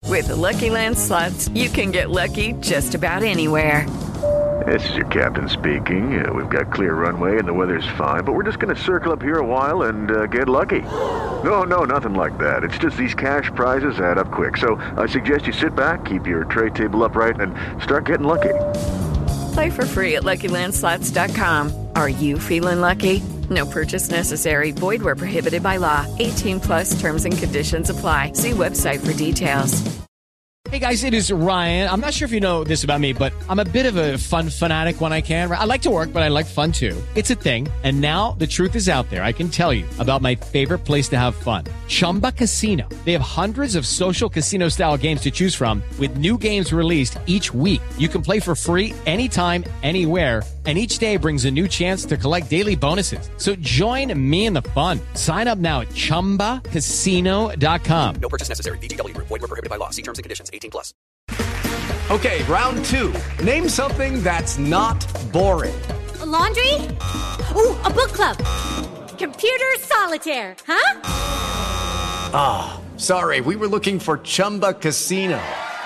With the Lucky Land Slots, you can get lucky just about anywhere. This is your captain speaking. We've got clear runway and the weather's fine, but we're just going to circle up here a while and get lucky. No, nothing like that. It's just these cash prizes add up quick. So I suggest you sit back, keep your tray table upright, and start getting lucky. Play for free at LuckyLandSlots.com. Are you feeling lucky? No purchase necessary. Void where prohibited by law. 18+ terms and conditions apply. See website for details. Hey guys, it is Ryan. I'm not sure if you know this about me, but I'm a bit of a fun fanatic when I can. I like to work, but I like fun too. It's a thing. And now the truth is out there. I can tell you about my favorite place to have fun. Chumba Casino. They have hundreds of social casino style games to choose from with new games released each week. You can play for free anytime, anywhere. And each day brings a new chance to collect daily bonuses. So join me in the fun. Sign up now at ChumbaCasino.com. No purchase necessary. VGW. Void where prohibited by law. See terms and conditions. 18+. Okay, round two. Name something that's not boring. A laundry? Ooh, a book club. Computer solitaire, huh? Ah, sorry. We were looking for Chumba Casino.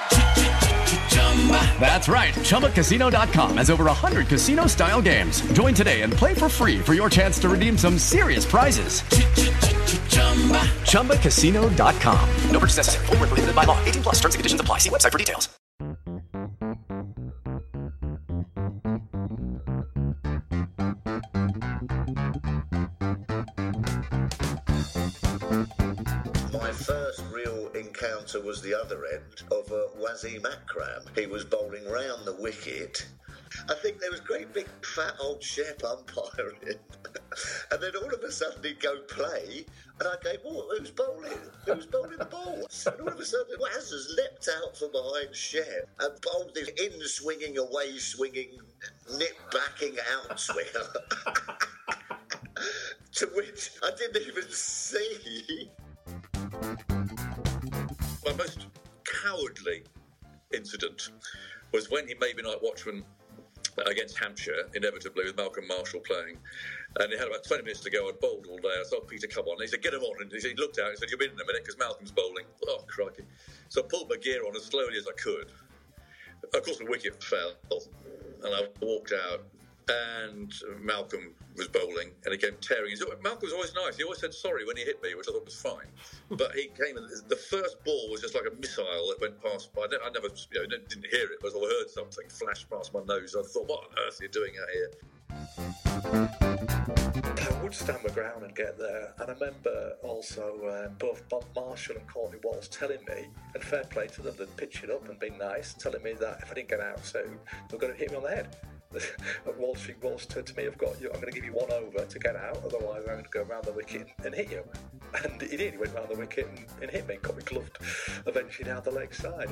That's right. ChumbaCasino.com has over 100 casino-style games. Join today and play for free for your chance to redeem some serious prizes. ChumbaCasino.com. No purchase necessary. Void where prohibited by law. 18+. Terms and conditions apply. See website for details. My first real encounter was the other end of Wasim Akram. He was bowling round the wicket. I think there was great big fat old Shep umpiring. And then all of a sudden he'd go play, and I'd go, who's bowling? Who's bowling the ball? And all of a sudden Waz has leapt out from behind Shep and bowled this in-swinging, away-swinging, nip-backing out-swinger. To which I didn't even see. My most cowardly incident was when he made me night watchman against Hampshire, inevitably, with Malcolm Marshall playing. And he had about 20 minutes to go. I'd bowled all day. I said, Peter, come on. And he said, get him on. And he looked out and said, you'll be in a minute because Malcolm's bowling. Oh, crikey. So I pulled my gear on as slowly as I could. Of course, the wicket fell. And I walked out. And Malcolm was bowling, and he came tearing. Malcolm was always nice. He always said sorry when he hit me, which I thought was fine. But he came, and the first ball was just like a missile that went past. I never, didn't hear it, but I heard something flash past my nose. I thought, what on earth are you doing out here? I would stand my ground and get there. And I remember also both Bob Marshall and Courtney Walsh telling me, and fair play to them, they'd pitch it up and be nice, telling me that if I didn't get out soon, they were going to hit me on the head. Walsh turned to me, I'm going to give you one over to get out, otherwise I'm going to go around the wicket and hit you. And he did. He went round the wicket and hit me and got me gloved eventually down the leg side.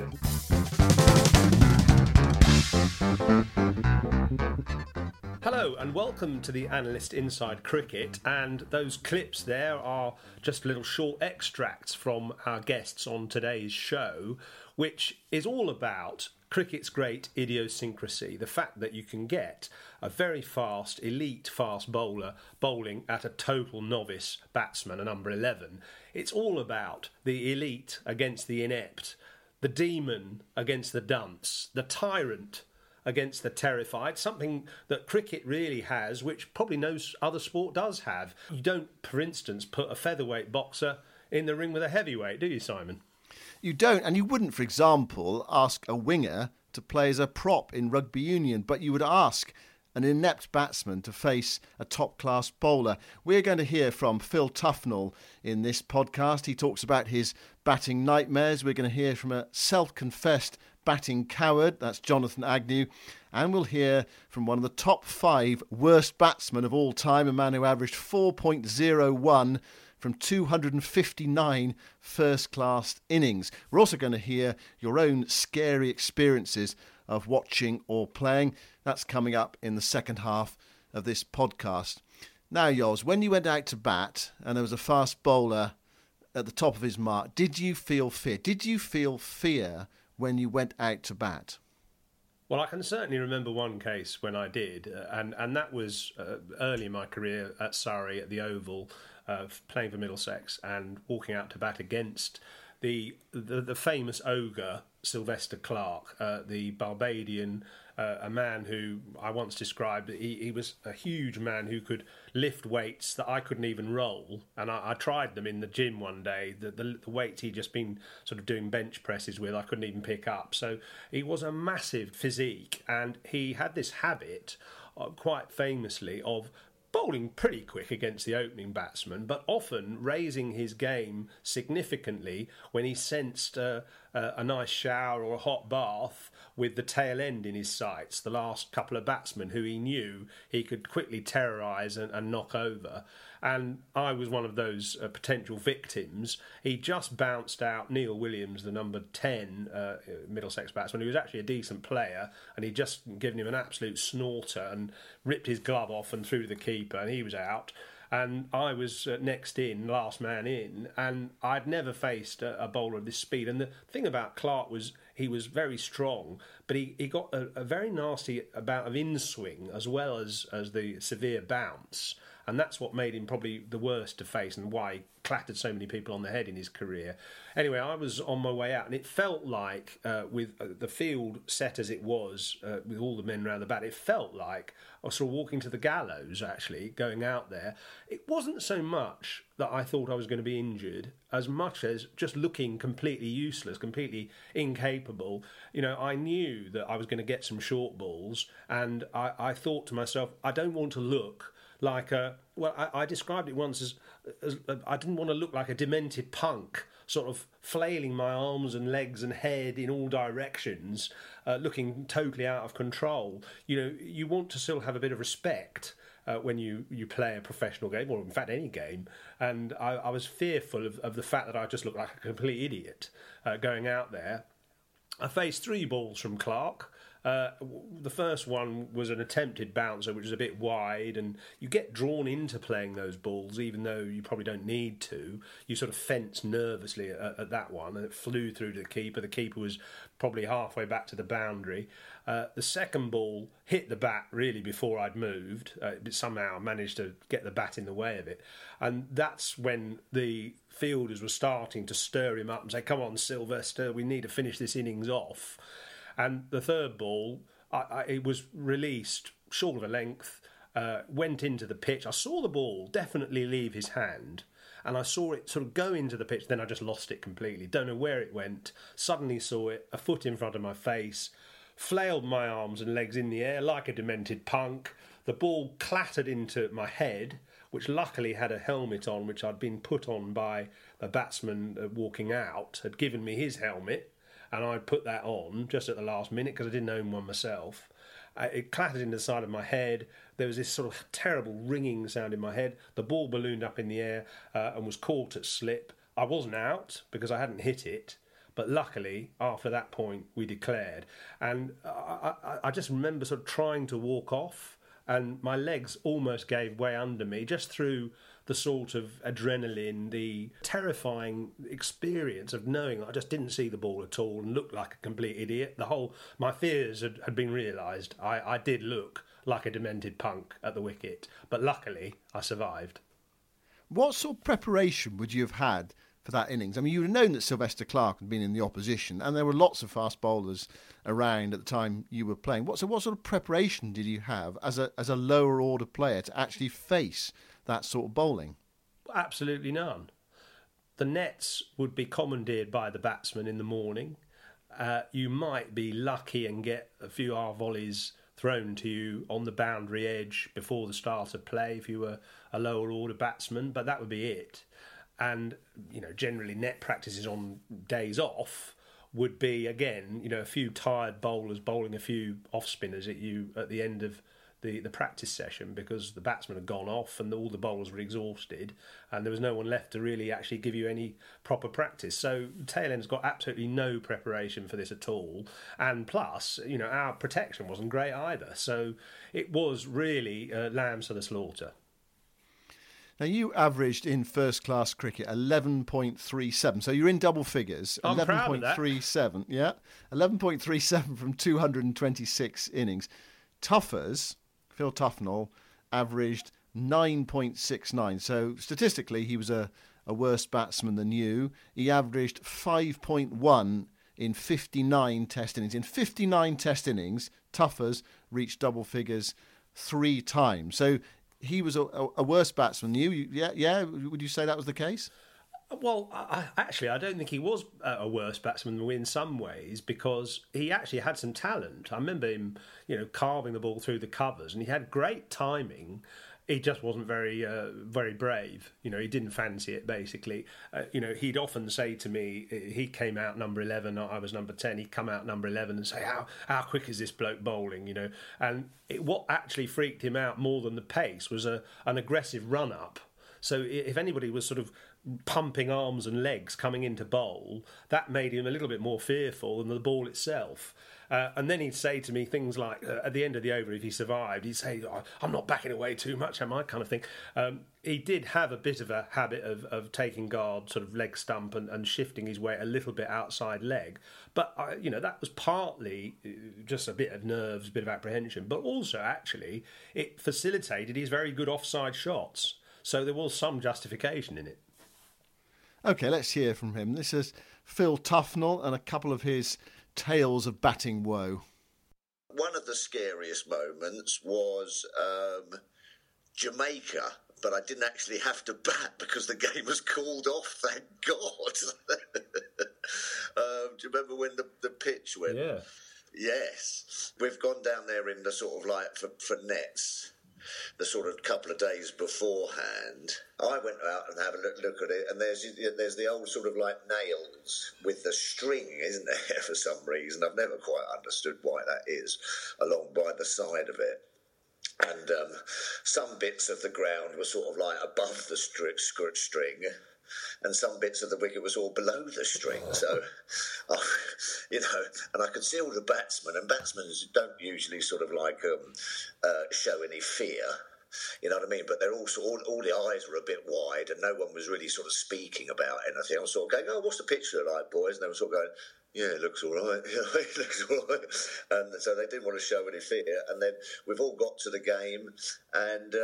Hello and welcome to the Analyst Inside Cricket, and those clips there are just little short extracts from our guests on today's show, which is all about cricket's great idiosyncrasy, the fact that you can get a very fast, elite fast bowler bowling at a total novice batsman, a number 11. It's all about the elite against the inept, the demon against the dunce, the tyrant against the terrified, something that cricket really has, which probably no other sport does have. You don't, for instance, put a featherweight boxer in the ring with a heavyweight, do you, Simon? You don't, and you wouldn't, for example, ask a winger to play as a prop in rugby union, but you would ask an inept batsman to face a top-class bowler. We're going to hear from Phil Tufnell in this podcast. He talks about his batting nightmares. We're going to hear from a self-confessed batting coward, that's Jonathan Agnew, and we'll hear from one of the top 5 worst batsmen of all time, a man who averaged 4.01 from 259 first-class innings. We're also going to hear your own scary experiences of watching or playing. That's coming up in the second half of this podcast. Now, Yoz, when you went out to bat and there was a fast bowler at the top of his mark, did you feel fear? Did you feel fear when you went out to bat? Well, I can certainly remember one case when I did, and that was early in my career at Surrey at the Oval, playing for Middlesex and walking out to bat against the famous ogre Sylvester Clarke, the Barbadian, a man who I once described. He was a huge man who could lift weights that I couldn't even roll, and I tried them in the gym one day. The weights he'd just been sort of doing bench presses with, I couldn't even pick up. So he was a massive physique, and he had this habit, quite famously, of bowling pretty quick against the opening batsman, but often raising his game significantly when he sensed a nice shower or a hot bath with the tail end in his sights, the last couple of batsmen who he knew he could quickly terrorise and knock over. And I was one of those potential victims. He just bounced out Neil Williams, the number 10 Middlesex batsman, who was actually a decent player, and he'd just given him an absolute snorter and ripped his glove off and threw the keeper, and he was out. And I was next in, last man in, and I'd never faced a bowler of this speed. And the thing about Clarke was he was very strong, but he got a very nasty bout of in-swing as well as the severe bounce. And that's what made him probably the worst to face and why he clattered so many people on the head in his career. Anyway, I was on my way out, and it felt like, with the field set as it was, with all the men round the bat, it felt like I was sort of walking to the gallows, actually, going out there. It wasn't so much that I thought I was going to be injured, as much as just looking completely useless, completely incapable. You know, I knew that I was going to get some short balls, and I thought to myself, I don't want to look like I described it once as I didn't want to look like a demented punk, sort of flailing my arms and legs and head in all directions, looking totally out of control. You know, you want to still have a bit of respect when you play a professional game, or in fact any game. And I was fearful of the fact that I just looked like a complete idiot going out there. I faced 3 balls from Clarke. The first one was an attempted bouncer, which was a bit wide, and you get drawn into playing those balls even though you probably don't need to. You sort of fence nervously at that one, and it flew through to the keeper. The keeper was probably halfway back to the boundary. The second ball hit the bat really before I'd moved, but somehow I managed to get the bat in the way of it. And that's when the fielders were starting to stir him up and say, "Come on, Sylvester, we need to finish this innings off." And the third ball, it was released short of a length, went into the pitch. I saw the ball definitely leave his hand, and I saw it sort of go into the pitch. Then I just lost it completely. Don't know where it went. Suddenly saw it, a foot in front of my face, flailed my arms and legs in the air like a demented punk. The ball clattered into my head, which luckily had a helmet on, which I'd been put on by a batsman walking out, had given me his helmet. And I put that on just at the last minute because I didn't own one myself. It clattered into the side of my head. There was this sort of terrible ringing sound in my head. The ball ballooned up in the air and was caught at slip. I wasn't out because I hadn't hit it. But luckily, after that point, we declared. And I just remember sort of trying to walk off, and my legs almost gave way under me just through the sort of adrenaline, the terrifying experience of knowing that I just didn't see the ball at all and looked like a complete idiot. My fears had been realised. I did look like a demented punk at the wicket, but luckily I survived. What sort of preparation would you have had for that innings? I mean, you would have known that Sylvester Clarke had been in the opposition, and there were lots of fast bowlers around at the time you were playing. What sort of preparation did you have as a lower order player to actually face that sort of bowling? Absolutely none. The nets would be commandeered by the batsman in the morning. You might be lucky and get a few volleys thrown to you on the boundary edge before the start of play if you were a lower order batsman, but that would be it. And, you know, generally net practices on days off would be, again, you know, a few tired bowlers bowling a few off spinners at you at the end of the practice session, because the batsmen had gone off and all the bowlers were exhausted and there was no one left to really actually give you any proper practice. So tail end's got absolutely no preparation for this at all, and plus, you know, our protection wasn't great either, so it was really lambs to the slaughter. Now, you averaged in first-class cricket 11.37, so you're in double figures. I'm proud of that. 11.37, yeah. 11.37 from 226 innings. Tuffers, Phil Tufnell, averaged 9.69. So statistically, he was a a worse batsman than you. He averaged 5.1 in 59 test innings. In 59 test innings, Tuffers reached double figures 3 times. So he was a worse batsman than you. Yeah. Would you say that was the case? Well, I don't think he was a worse batsman than we in some ways, because he actually had some talent. I remember him, carving the ball through the covers, and he had great timing. He just wasn't very brave. He didn't fancy it, basically. He'd often say to me, he came out number 11, I was number 10, he'd come out number 11 and say, how quick is this bloke bowling, And what actually freaked him out more than the pace was an aggressive run-up. So if anybody was sort of pumping arms and legs coming into bowl, that made him a little bit more fearful than the ball itself. And then he'd say to me things like, at the end of the over, if he survived, he'd say, I'm not backing away too much, am I? Kind of thing. He did have a bit of a habit of taking guard, sort of leg stump and shifting his weight a little bit outside leg. But, that was partly just a bit of nerves, a bit of apprehension. But also, actually, it facilitated his very good offside shots. So there was some justification in it. OK, let's hear from him. This is Phil Tufnell and a couple of his tales of batting woe. One of the scariest moments was Jamaica, but I didn't actually have to bat because the game was called off, thank God. Do you remember when the pitch went? Yeah. Yes. We've gone down there in the sort of like for nets, the sort of couple of days beforehand. I went out and had a look at it, and there's the old sort of like nails with the string, isn't there, for some reason. I've never quite understood why that is, along by the side of it. And some bits of the ground were sort of like above the string, and some bits of the wicket was all below the string. So, and I could see all the batsmen, and batsmen don't usually sort of like show any fear. You know what I mean? But they're also all the eyes were a bit wide, and no one was really sort of speaking about anything. I was sort of going, "Oh, what's the pitch look like, boys?" And they were sort of going, "Yeah, it looks all right. It looks all right." And so they didn't want to show any fear. And then we've all got to the game, and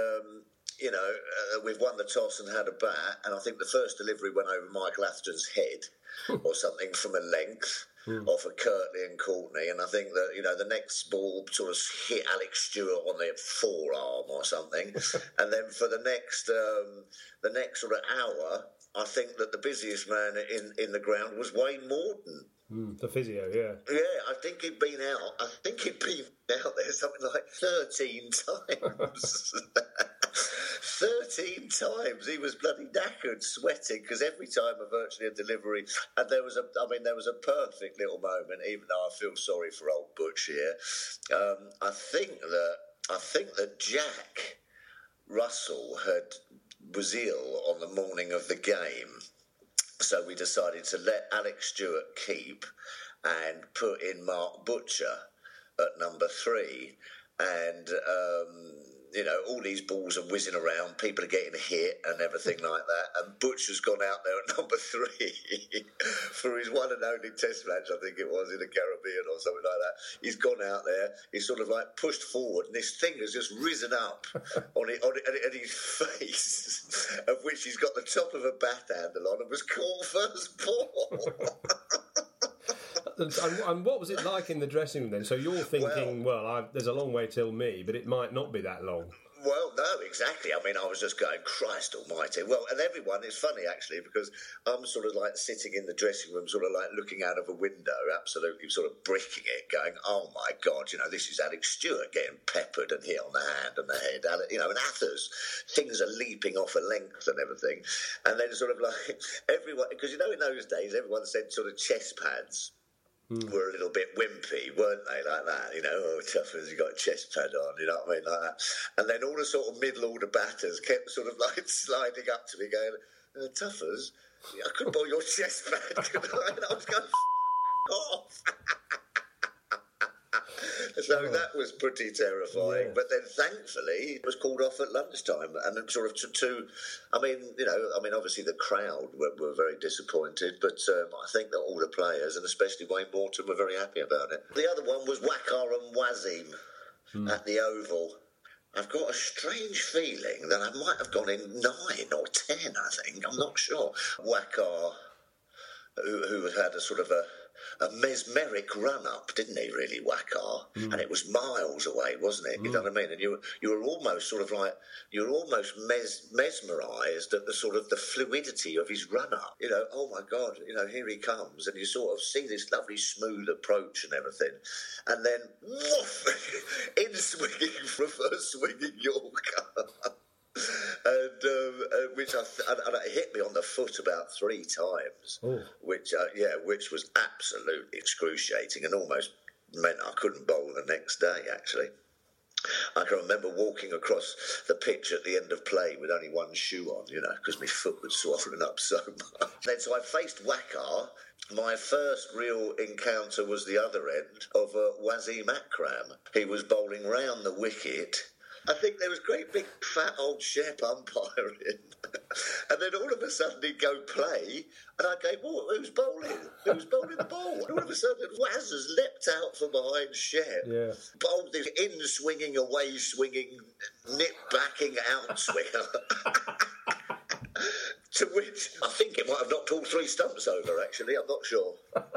we've won the toss and had a bat. And I think the first delivery went over Michael Atherton's head or something from a length. Off of Kirtley and Courtney, and I think that the next ball sort of hit Alex Stewart on the forearm or something, and then for the next sort of hour, I think that the busiest man in the ground was Wayne Morton. The physio, yeah. Yeah, I think he'd been out there something like 13 times. 13 times he was bloody knackered, sweating, because every time virtually a delivery, and there was a perfect little moment, even though I feel sorry for old Butch here. I think that Jack Russell was ill on the morning of the game, so we decided to let Alex Stewart keep and put in Mark Butcher at number 3, and all these balls are whizzing around, people are getting hit and everything like that, and Butcher's gone out there at number 3 for his one and only test match, I think it was, in the Caribbean or something like that. He's gone out there, he's sort of like pushed forward, and his thing has just risen up on his face, of which he's got the top of a bat handle on, and was caught first ball. And what was it like in the dressing room then? So you're thinking, there's a long way till me, but it might not be that long. Well, no, exactly. I mean, I was just going, Christ almighty. Well, and everyone, it's funny actually, because I'm sort of like sitting in the dressing room, sort of like looking out of a window, absolutely sort of bricking it, going, oh my God, this is Alex Stewart getting peppered and hit on the hand and the head, and Athers, things are leaping off a length and everything. And then sort of like everyone, because in those days, everyone said sort of chest pads were a little bit wimpy, weren't they, like that, oh, Tuffers, you got a chest pad on, you know what I mean, like that. And then all the sort of middle-order batters kept sort of like sliding up to me going, Tuffers, I could bowl your chest pad, could I? And I was going, off. So that was pretty terrifying. Yeah. But then, thankfully, it was called off at lunchtime, and then sort of obviously the crowd were very disappointed, but I think that all the players, and especially Wayne Morton, were very happy about it. The other one was Waqar and Wasim at the Oval. I've got a strange feeling that I might have gone in 9 or 10, I think. I'm not sure. Wakar, who had a sort of a mesmeric run-up, didn't he, really, Wakar? And it was miles away, wasn't it? You know what I mean? And you were almost sort of like, you were almost mesmerised at the sort of the fluidity of his run-up. You know, oh my God, you know, here he comes, and you sort of see this lovely smooth approach and everything. And then, woof, in swinging for a first swinging Yorker. And which it hit me on the foot about 3 times, which was absolutely excruciating and almost meant I couldn't bowl the next day. Actually, I can remember walking across the pitch at the end of play with only one shoe on, you know, because my foot was swollen up so much. Then so I faced Wakar. My first real encounter was the other end of Wasim Akram. He was bowling round the wicket. I think there was great big fat old Shep umpiring. And then all of a sudden he'd go play, and I'd go, well, who's bowling? Who's bowling the ball? And all of a sudden Waz has leapt out from behind Shep, bowled this in-swinging, away-swinging, nip-backing outswinger. To which I think it might have knocked all 3 stumps over, actually. I'm not sure.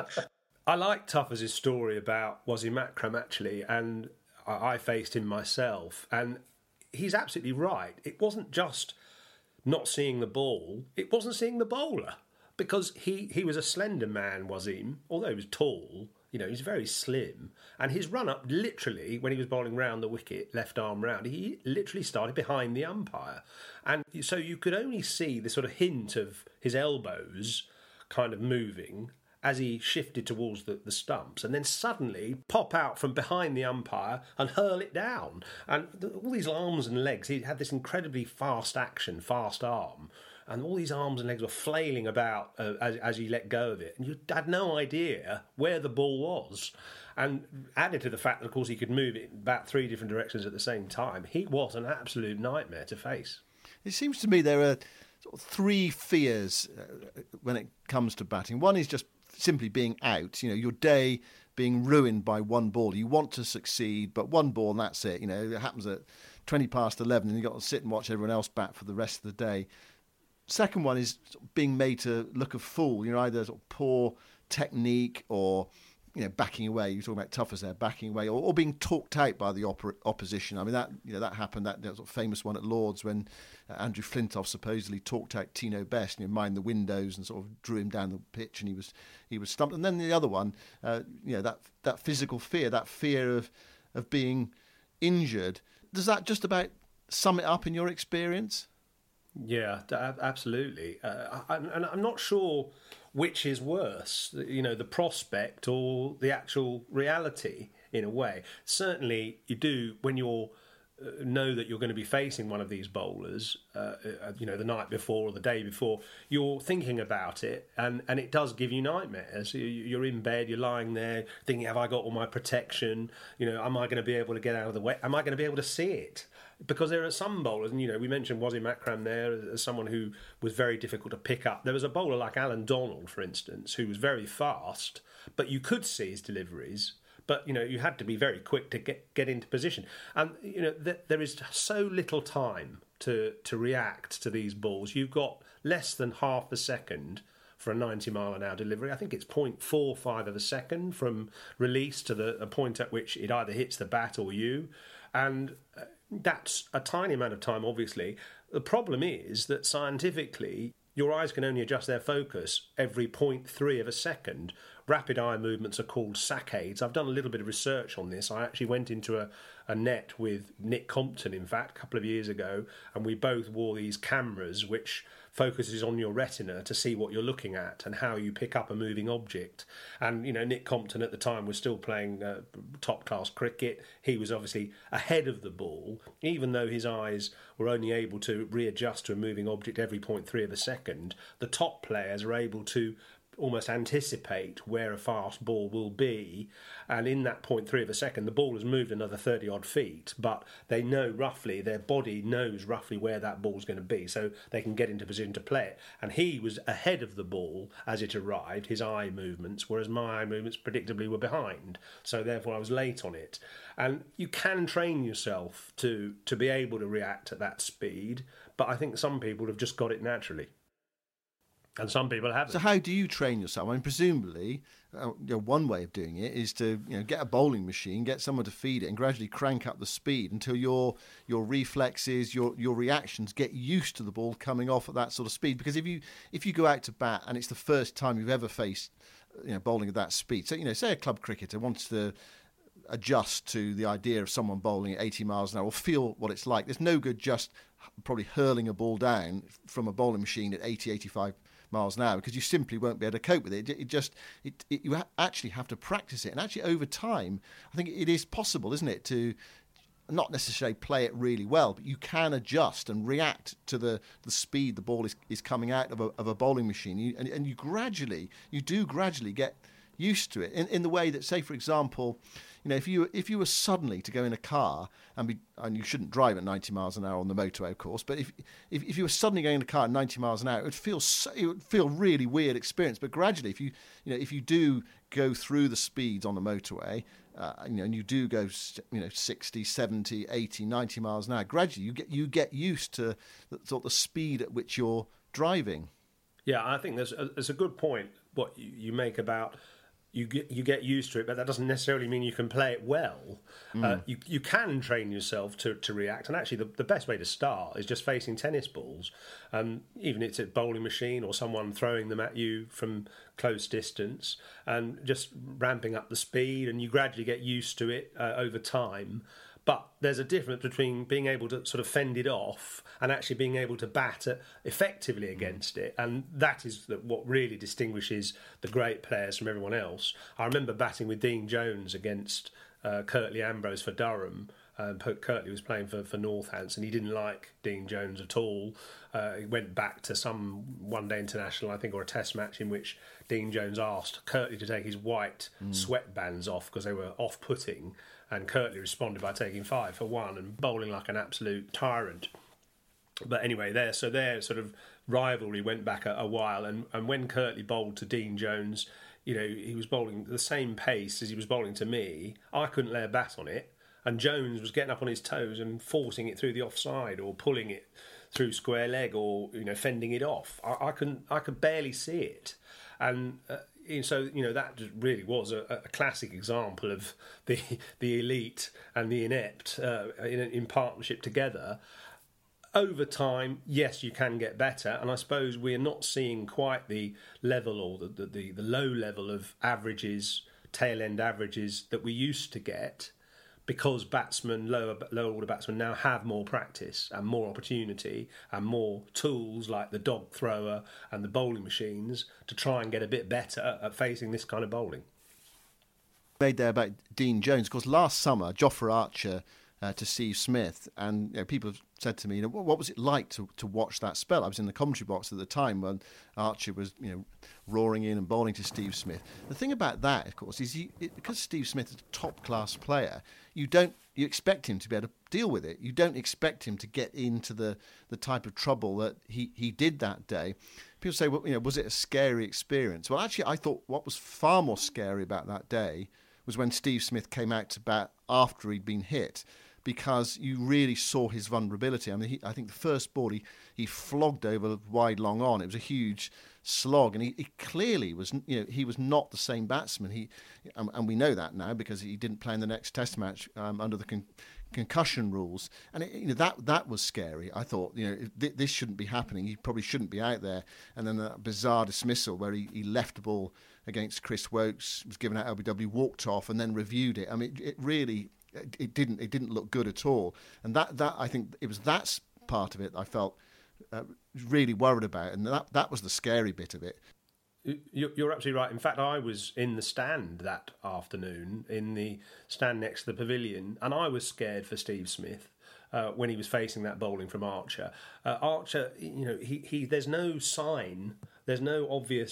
I like Tuffers' story about Wasim Akram, actually, and I faced him myself, and he's absolutely right. It wasn't just not seeing the ball, it wasn't seeing the bowler, because he was a slender man, Wasim, although he was tall, you know, he's very slim, and his run-up, literally, when he was bowling round the wicket, left arm round, he literally started behind the umpire, and so you could only see the sort of hint of his elbows kind of moving as he shifted towards the stumps, and then suddenly pop out from behind the umpire and hurl it down. And all these arms and legs, he had this incredibly fast action, fast arm, and all these arms and legs were flailing about as he let go of it, and you had no idea where the ball was. And added to the fact that, of course, he could move it about 3 different directions at the same time, he was an absolute nightmare to face. It seems to me there are sort of 3 fears when it comes to batting. One is just simply being out, you know, your day being ruined by one ball. You want to succeed, but one ball and that's it. You know, it happens at 20 past 11 and you've got to sit and watch everyone else bat for the rest of the day. Second one is sort of being made to look a fool. You know, either sort of poor technique or, you know, backing away. You're talking about Tuffers there, backing away, or being talked out by the opposition. I mean, that happened, that sort of famous one at Lords when Andrew Flintoff supposedly talked out Tino Best, you know, mind the windows, and sort of drew him down the pitch, and he was stumped. And then the other one, you know, that physical fear, that fear of being injured. Does that just about sum it up in your experience? Yeah, absolutely. And I'm not sure which is worse, you know, the prospect or the actual reality, in a way. Certainly you do, when you're know that you're going to be facing one of these bowlers, you know, the night before or the day before, you're thinking about it, and it does give you nightmares. You're in bed, you're lying there thinking, have I got all my protection? You know, am I going to be able to get out of the way? Am I going to be able to see it? Because there are some bowlers, and, you know, we mentioned Wasim Akram there as someone who was very difficult to pick up. There was a bowler like Alan Donald, for instance, who was very fast, but you could see his deliveries. But, you know, you had to be very quick to get into position. And, you know, there is so little time to react to these balls. You've got less than half a second for a 90-mile-an-hour delivery. I think it's 0.45 of a second from release to the point at which it either hits the bat or you. And that's a tiny amount of time, obviously. The problem is that scientifically, your eyes can only adjust their focus every 0.3 of a second. Rapid eye movements are called saccades. I've done a little bit of research on this. I actually went into a net with Nick Compton, in fact, a couple of years ago, and we both wore these cameras which focuses on your retina to see what you're looking at and how you pick up a moving object. And, you know, Nick Compton at the time was still playing top-class cricket. He was obviously ahead of the ball, even though his eyes were only able to readjust to a moving object every 0.3 of a second. The top players are able to almost anticipate where a fast ball will be, and in that 0.3 of a second the ball has moved another 30 odd feet, but they know roughly, their body knows roughly where that ball's going to be, so they can get into position to play it. And he was ahead of the ball as it arrived, his eye movements, whereas my eye movements predictably were behind, so therefore I was late on it. And you can train yourself to be able to react at that speed, but I think some people have just got it naturally. And some people haven't. So how do you train yourself? I mean, presumably, one way of doing it is to get a bowling machine, get someone to feed it, and gradually crank up the speed until your reflexes, your reactions get used to the ball coming off at that sort of speed. Because if you go out to bat and it's the first time you've ever faced bowling at that speed, so say a club cricketer wants to adjust to the idea of someone bowling at 80 miles an hour or feel what it's like. There's no good just probably hurling a ball down from a bowling machine at 80, 85 miles an hour, because you simply won't be able to cope with it. You actually have to practice it, and actually over time, I think it is possible, isn't it, to not necessarily play it really well, but you can adjust and react to the speed the ball is coming out of a bowling machine, and you do gradually get used to it in the way that, say, for example, if you were suddenly to go in a car and you shouldn't drive at 90 miles an hour on the motorway, of course, but if you were suddenly going in a car at 90 miles an hour, it would feel really weird experience. But gradually, if you do go through the speeds on the motorway, and you do go 60, 70, 80, 90 miles an hour, gradually you get used to the speed at which you're driving. Yeah, I think there's a good point what you make about you get used to it, but that doesn't necessarily mean you can play it well. You can train yourself to react, and actually the best way to start is just facing tennis balls. Even if it's a bowling machine or someone throwing them at you from close distance, and just ramping up the speed, and you gradually get used to it over time. But there's a difference between being able to sort of fend it off and actually being able to bat effectively against it. And that is what really distinguishes the great players from everyone else. I remember batting with Dean Jones against Curtly Ambrose for Durham. Curtly was playing for Northants, and he didn't like Dean Jones at all. He went back to some one-day international, I think, or a test match in which Dean Jones asked Curtly to take his white sweatbands off because they were off-putting, and Curtly responded by taking 5 for 1 and bowling like an absolute tyrant. But anyway, their sort of rivalry went back a while, and when Curtly bowled to Dean Jones, he was bowling the same pace as he was bowling to me. I couldn't lay a bat on it, and Jones was getting up on his toes and forcing it through the offside or pulling it through square leg or fending it off. I could barely see it, and so that just really was a classic example of the elite and the inept in partnership together. Over time, yes, you can get better, and I suppose we're not seeing quite the level or the low level of averages, tail end averages that we used to get, because lower order batsmen now have more practice and more opportunity and more tools like the dog thrower and the bowling machines to try and get a bit better at facing this kind of bowling. Made there about Dean Jones, of course, last summer, Jofra Archer to Steve Smith, and people have said to me, what was it like to watch that spell? I was in the commentary box at the time when Archer was roaring in and bowling to Steve Smith. The thing about that, of course, is because Steve Smith is a top class player, you expect him to be able to deal with it. You don't expect him to get into the type of trouble that he did that day. People say, well, was it a scary experience? Well, actually, I thought what was far more scary about that day was when Steve Smith came out to bat after he'd been hit, because you really saw his vulnerability. I mean, I think the first ball he flogged over wide long on. It was a huge slog, and he clearly was, he was not the same batsman. And we know that now because he didn't play in the next Test match under the concussion rules, and that was scary. I thought, this shouldn't be happening. He probably shouldn't be out there. And then that bizarre dismissal where he left the ball against Chris Wokes, was given out LBW, walked off, and then reviewed it. I mean, it really. It didn't look good at all, and that I think it was that part of it I felt really worried about, and that was the scary bit of it. You're absolutely right. In fact, I was in the stand that afternoon, in the stand next to the pavilion, and I was scared for Steve Smith when he was facing that bowling from Archer. Archer, he there's no sign, there's no obvious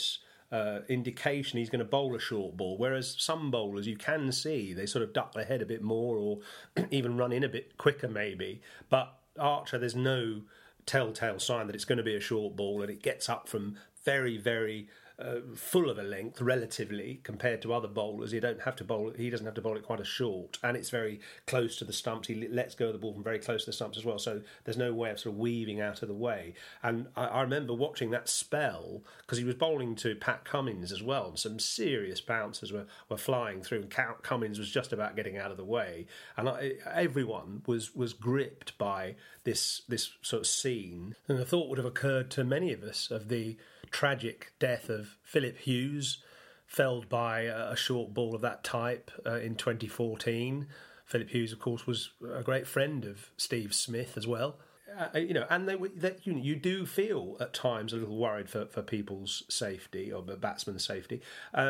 indication he's going to bowl a short ball, whereas some bowlers you can see they sort of duck their head a bit more or even run in a bit quicker maybe. But Archer, there's no telltale sign that it's going to be a short ball, and it gets up from very, very full of a length relatively compared to other bowlers. He doesn't have to bowl it quite as short, and it's very close to the stumps. He lets go of the ball from very close to the stumps as well, so there's no way of sort of weaving out of the way. And I remember watching that spell because he was bowling to Pat Cummins as well, and some serious bounces were flying through, and Cummins was just about getting out of the way, and everyone was gripped by this sort of scene. And the thought would have occurred to many of us of the tragic death of Philip Hughes, felled by a short ball of that type in 2014. Philip Hughes, of course, was a great friend of Steve Smith as well. You do feel at times a little worried for people's safety or the batsman's safety,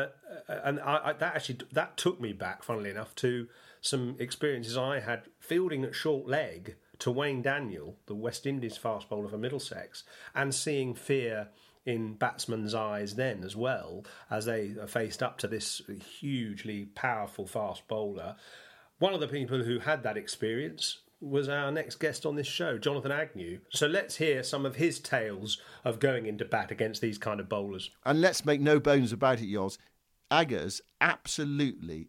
that took me back, funnily enough, to some experiences I had fielding at short leg to Wayne Daniel, the West Indies fast bowler for Middlesex, and seeing fear in batsmen's eyes then as well as they faced up to this hugely powerful fast bowler. One of the people who had that experience was our next guest on this show, Jonathan Agnew. So let's hear some of his tales of going into bat against these kind of bowlers. And let's make no bones about it, Yoz. Aggers absolutely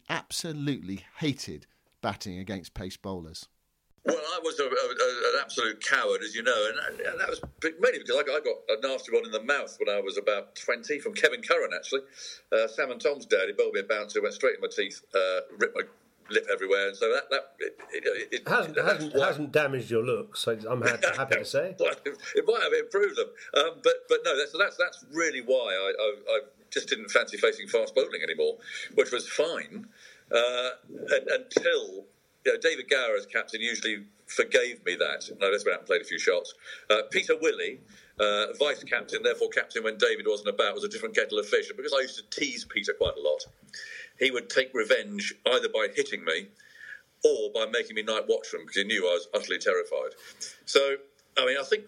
hated batting against pace bowlers. Well, I was an absolute coward, as you know, and that was mainly because I got a nasty one in the mouth when I was about 20 from Kevin Curran, actually. Sam and Tom's dad, he bowled me a bouncer, went straight in my teeth, ripped my lip everywhere, and so it hasn't damaged your looks, I'm happy to say. It might have improved them, but no, that's really why I just didn't fancy facing fast bowling anymore, which was fine until... David Gower as captain usually forgave me that. No, let's go out and played a few shots. Peter Willey, vice captain, therefore captain when David wasn't about, was a different kettle of fish. And because I used to tease Peter quite a lot, he would take revenge either by hitting me or by making me night watch him because he knew I was utterly terrified. So, I mean, I think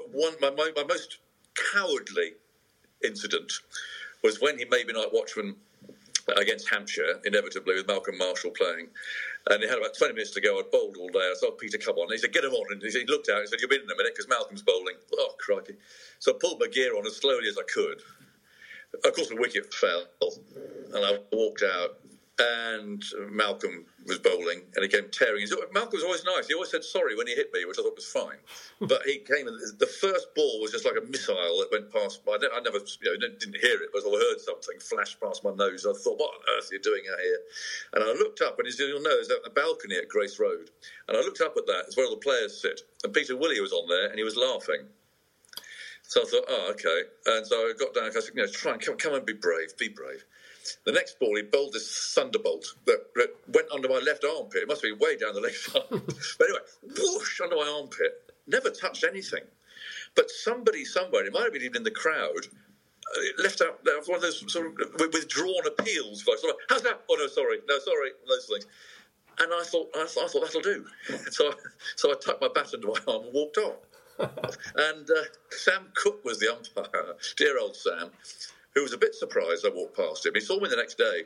my most cowardly incident was when he made me night watchman against Hampshire, inevitably, with Malcolm Marshall playing. And he had about 20 minutes to go. I'd bowled all day. I said, Peter, come on. And he said, get him on. And he looked out and said, you'll be in a minute because Malcolm's bowling. Oh, crikey. So I pulled my gear on as slowly as I could. Of course, the wicket fell. And I walked out. And Malcolm was bowling. And he came tearing. Malcolm was always nice. He always said sorry when he hit me, which I thought was fine. But he came and the first ball was just like a missile that went past. I never didn't hear it, but I heard something flash past my nose. I thought, what on earth are you doing out here? And I looked up, and as you'll know, there's a balcony at Grace Road. And I looked up at that. It's where all the players sit. And Peter Willey was on there, and he was laughing. So I thought, oh, okay. And so I got down and I said, try and come and be brave, be brave. The next ball, he bowled this thunderbolt that went under my left armpit. It must be way down the leg side. But anyway, whoosh, under my armpit. Never touched anything. But somebody somewhere, it might have been even in the crowd, left out one of those sort of withdrawn appeals. Like, how's that? Oh, no, sorry, those things. And I thought that'll do. So I tucked my bat into my arm and walked on. And Sam Cook was the umpire, dear old Sam, who was a bit surprised I walked past him. He saw me the next day,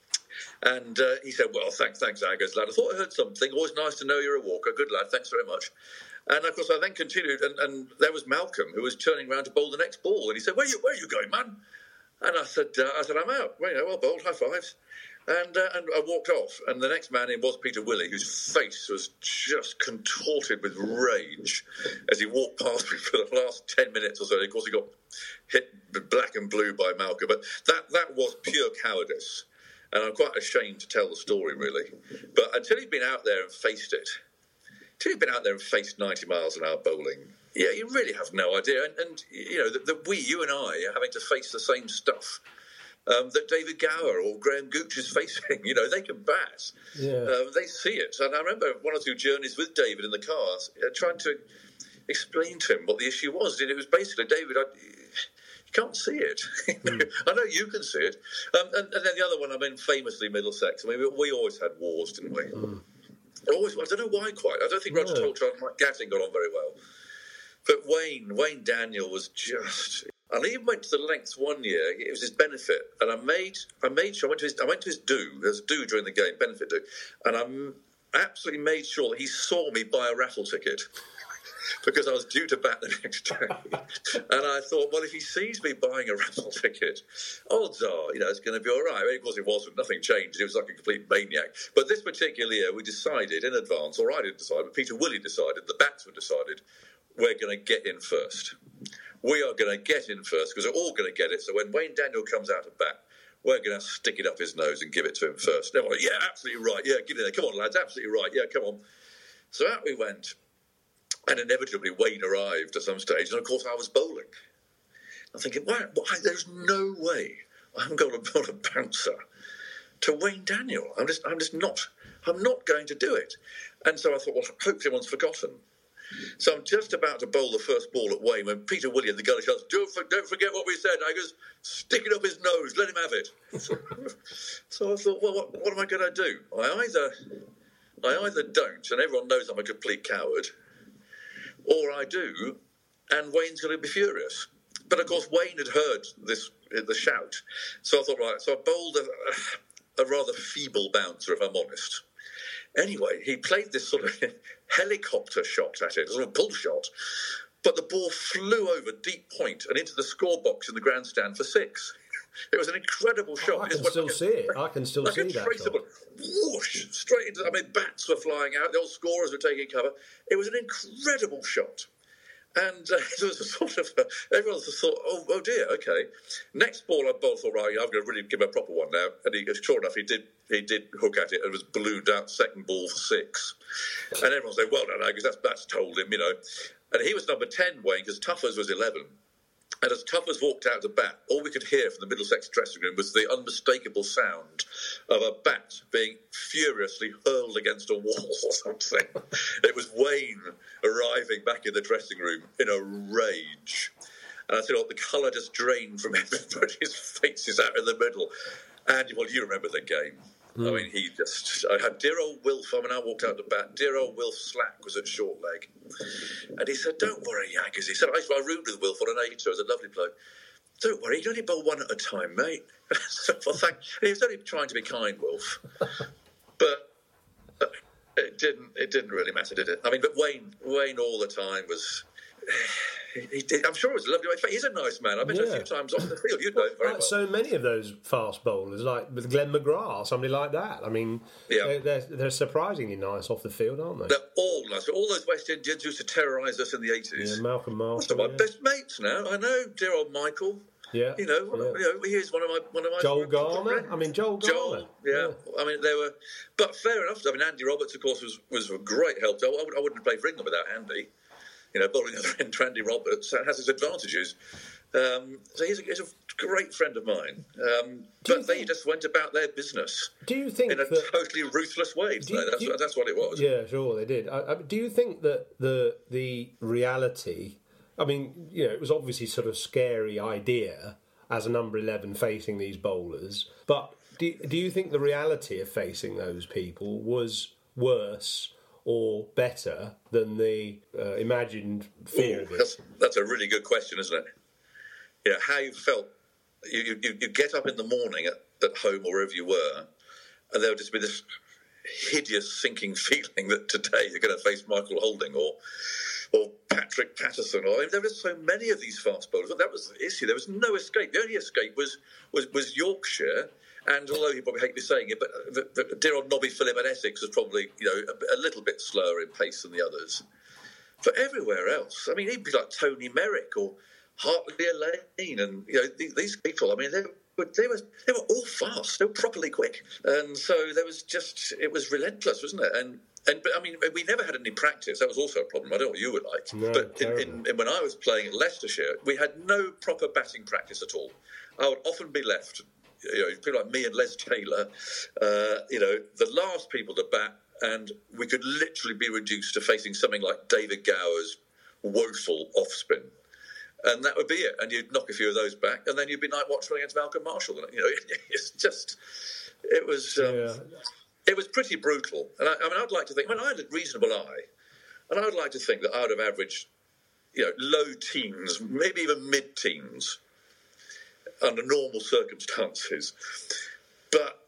and he said, well, thanks, Aggers, lad. I thought I heard something. Always nice to know you're a walker. Good lad, thanks very much. And, of course, I then continued, and there was Malcolm, who was turning around to bowl the next ball. And he said, where are you going, man? And I said, I'm out. Well bowled, high fives. And I walked off. And the next man in was Peter Willey, whose face was just contorted with rage as he walked past me for the last 10 minutes or so. Of course, he got hit black and blue by Malcolm. But that was pure cowardice. And I'm quite ashamed to tell the story, really. But until he'd been out there and faced it, until you've been out there and faced 90 miles an hour bowling, yeah, you really have no idea. And you know, you and I are having to face the same stuff that David Gower or Graham Gooch is facing. You know, they can bat. Yeah. They see it. And I remember one or two journeys with David in the car, trying to explain to him what the issue was. And it was basically, David, you can't see it. I know you can see it. And then the other one, I mean, famously Middlesex. I mean, we always had wars, didn't we? Always. I don't know why quite. I don't think Roger Tolchard and Mike Gatting got on very well. But Wayne Daniel was just And I even went to the lengths one year. It was his benefit, and I made sure I went to his do. There's a do during the game, benefit do, and I absolutely made sure that he saw me buy a raffle ticket because I was due to bat the next day. And I thought, well, if he sees me buying a raffle ticket, odds are, it's going to be all right. I mean, of course, it wasn't. Nothing changed. It was like a complete maniac. But this particular year, we decided in advance, or I didn't decide, but Peter Willey decided, the batsmen decided, we're going to get in first. We are going to get in first because we're all going to get it. So when Wayne Daniel comes out of bat, we're going to stick it up his nose and give it to him first. They're like, yeah, absolutely right. Yeah, get in there. Come on, lads, absolutely right. Yeah, come on. So out we went. And inevitably, Wayne arrived at some stage. And, of course, I was bowling. I'm thinking, why there's no way I'm going to bowl a bouncer to Wayne Daniel. I'm not going to do it. And so I thought, well, hopefully one's forgotten. So I'm just about to bowl the first ball at Wayne when Peter Willey in the gully shouts, don't forget what we said. I goes, stick it up his nose, let him have it. So I thought, well, what am I going to do? I either don't, and everyone knows I'm a complete coward, or I do, and Wayne's going to be furious. But, of course, Wayne had heard the shout. So I thought, right, so I bowled a rather feeble bouncer, if I'm honest. Anyway, he played this sort of helicopter shot at it, a sort of bull shot, but the ball flew over deep point and into the score box in the grandstand for 6. It was an incredible shot. I can still see it. I can still see that shot. Whoosh, straight into. Bats were flying out. The old scorers were taking cover. It was an incredible shot. And there was a sort of everyone thought, oh dear, okay. Next ball I bowled, thought, right, I'm going to really give him a proper one now. And sure enough, he did hook at it and was ballooned out. Second ball for 6. And everyone said, well done, because that's told him, And he was number 10, Wayne, because Tuffers was 11. And as Tuffers walked out to bat, all we could hear from the Middlesex dressing room was the unmistakable sound of a bat being furiously hurled against a wall or something. It was Wayne arriving back in the dressing room in a rage. And I said, the colour just drained from everybody's faces out in the middle. And, well, you remember the game. I mean, I had dear old Wilf, I walked out to bat, dear old Wilf Slack was at short leg. And he said, don't worry, Yaggers. He said, I roomed with Wilf on an 8, so it was a lovely bloke. Don't worry, you can only bowl one at a time, mate. He was only trying to be kind, Wilf. But it didn't really matter, did it? I mean, but Wayne all the time was... He did. I'm sure it was a lovely way. He's a nice man. I've met him a few times off the field. You know him very well. So many of those fast bowlers, like with Glenn McGrath, somebody like that. I mean, they're surprisingly nice off the field, aren't they? They're all nice. All those West Indians used to terrorise us in the 80s. Yeah, Malcolm Marshall. Some of my best mates now. I know dear old Michael. Yeah, he's one of my Joel Garner. I mean, Joel Garner. Yeah. I mean, they were, but fair enough. I mean, Andy Roberts, of course, was a great help. I wouldn't have played for England without Andy. Bowling the other end to Andy Roberts has its advantages. So he's a great friend of mine. But they just went about their business. Do you think in a totally ruthless way? That's what it was. Yeah, sure, they did. Do you think that the reality? I mean, it was obviously sort of scary idea as a number 11 facing these bowlers. But do you think the reality of facing those people was worse or better than the imagined fear of it? That's a really good question, isn't it? How you felt. You get up in the morning at home or wherever you were, and there would just be this hideous sinking feeling that today you're going to face Michael Holding or Patrick Patterson. There were so many of these fast bowlers, but that was the issue. There was no escape. The only escape was Yorkshire. And although you probably hate me saying it, but dear old Nobby Phillip at Essex was probably, a little bit slower in pace than the others. But everywhere else, I mean, he'd be like Tony Merrick or Hartley Elaine, and these people. I mean, they were all fast. They were properly quick, and so it was relentless, wasn't it? But I mean, we never had any practice. That was also a problem. I don't know what you were like, but when I was playing at Leicestershire, we had no proper batting practice at all. I would often be left. People like me and Les Taylor, the last people to bat, and we could literally be reduced to facing something like David Gower's woeful off spin, and that would be it. And you'd knock a few of those back, and then you'd be night watching against Malcolm Marshall. It was pretty brutal. And I'd like to think, I had a reasonable eye, and I'd like to think that I would have averaged, low teens, maybe even mid-teens, under normal circumstances. But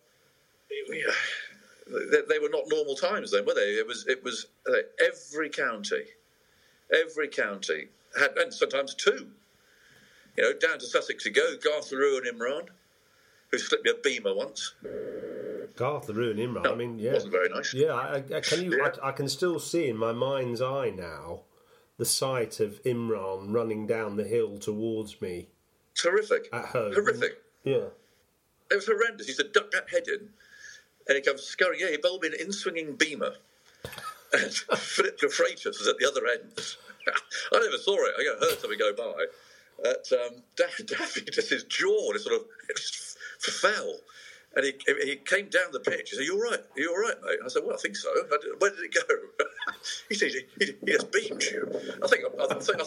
they were not normal times then, were they? It was every county had, and sometimes two. Down to Sussex you go. Garth Leroux and Imran, who slipped me a beamer once. Garth Leroux and Imran. No, I mean, yeah, wasn't very nice. Yeah, I can still see in my mind's eye now the sight of Imran running down the hill towards me. It's horrific. At home. Horrific. Yeah. It was horrendous. He used to duck that head in, and he comes scurrying. Yeah, he bowled me an in-swinging beamer. And Philip de Freitas was at the other end. I never saw it. I heard something go by. Daffy, just his jaw just fell. And he came down the pitch. He said, "You all right? Are you all right, mate?" I said, "Well, I think so." Where did it go? He said, "He just beamed you." I think it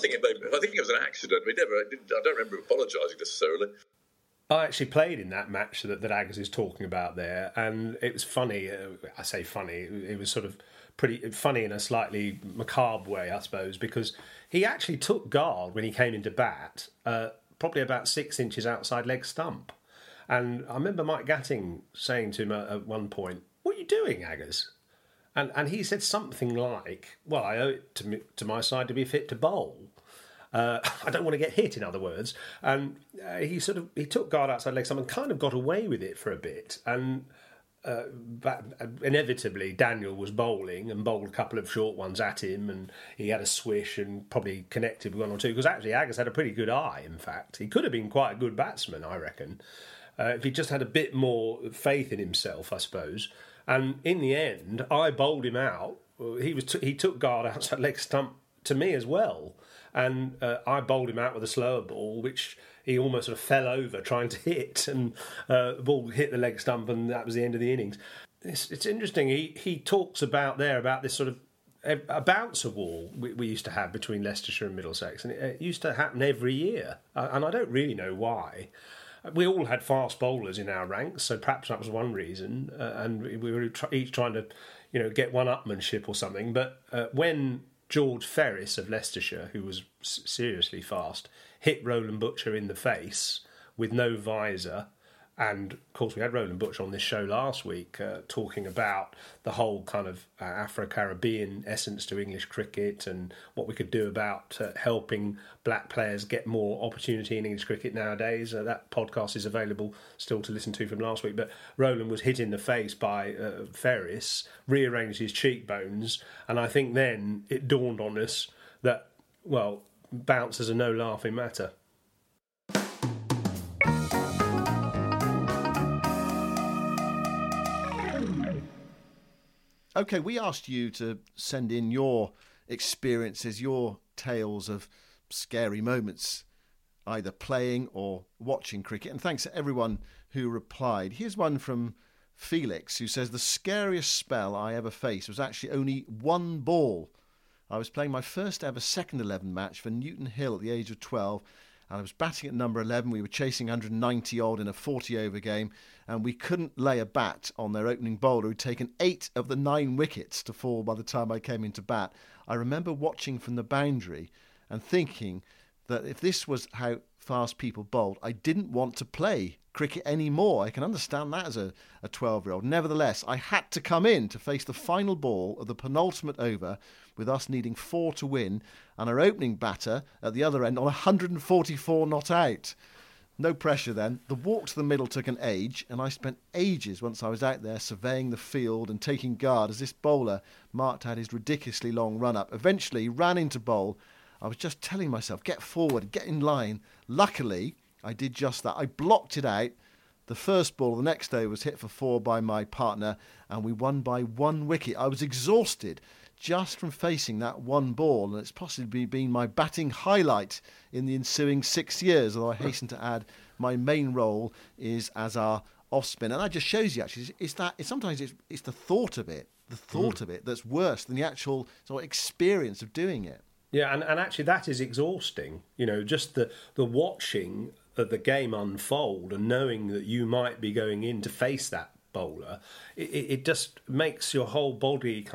was an accident. I don't remember apologising necessarily. I actually played in that match that Aggers is talking about there, and it was funny. I say funny. It was sort of pretty funny in a slightly macabre way, I suppose, because he actually took guard when he came into bat, probably about 6 inches outside leg stump. And I remember Mike Gatting saying to him at one point, "What are you doing, Aggers?" And he said something like, "Well, I owe it to my side to be fit to bowl. I don't want to get hit," in other words. And he took guard outside leg stump and kind of got away with it for a bit. And but inevitably Daniel was bowling and bowled a couple of short ones at him, and he had a swish and probably connected with one or two, because actually Aggers had a pretty good eye. In fact, he could have been quite a good batsman, I reckon, if he just had a bit more faith in himself, I suppose. And in the end, I bowled him out. He took guard outside leg stump to me as well, and I bowled him out with a slower ball, which he almost sort of fell over trying to hit, and the ball hit the leg stump, and that was the end of the innings. It's interesting. He talks about this sort of a bouncer wall we used to have between Leicestershire and Middlesex, and it used to happen every year, and I don't really know why. We all had fast bowlers in our ranks, so perhaps that was one reason, and we were each trying to, get one-upmanship or something. But when George Ferris of Leicestershire, who was seriously fast, hit Roland Butcher in the face with no visor, and of course we had Roland Butcher on this show last week talking about the whole kind of Afro-Caribbean essence to English cricket and what we could do about helping black players get more opportunity in English cricket nowadays. That podcast is available still to listen to from last week. But Roland was hit in the face by Ferris, rearranged his cheekbones, and I think then it dawned on us that, well, bouncers are no laughing matter. OK, we asked you to send in your experiences, your tales of scary moments, either playing or watching cricket. And thanks to everyone who replied. Here's one from Felix, who says, "The scariest spell I ever faced was actually only one ball. I was playing my first ever second 11 match for Newton Hill at the age of 12. And I was batting at number 11. We were chasing 190 odd in a 40-over game, and we couldn't lay a bat on their opening bowler, who'd taken 8 of the 9 wickets to fall by the time I came into bat. I remember watching from the boundary and thinking that if this was how fast people bowled, I didn't want to play cricket anymore. I can understand that as a 12-year-old. Nevertheless, I had to come in to face the final ball of the penultimate over, with us needing 4 to win, and our opening batter at the other end on 144 not out. No pressure then. The walk to the middle took an age, and I spent ages once I was out there surveying the field and taking guard as this bowler marked out his ridiculously long run-up. Eventually, he ran into bowl. I was just telling myself, get forward, get in line. Luckily, I did just that. I blocked it out. The first ball the next day was hit for 4 by my partner, and we won by 1 wicket. I was exhausted just from facing that one ball, and it's possibly been my batting highlight in the ensuing 6 years, although I hasten to add my main role is as our off-spin. And that just shows you, actually, sometimes it's the thought of it, that's worse than the actual sort of experience of doing it. Yeah, and actually that is exhausting, just the watching of the game unfold and knowing that you might be going in to face that bowler, it just makes your whole body kind of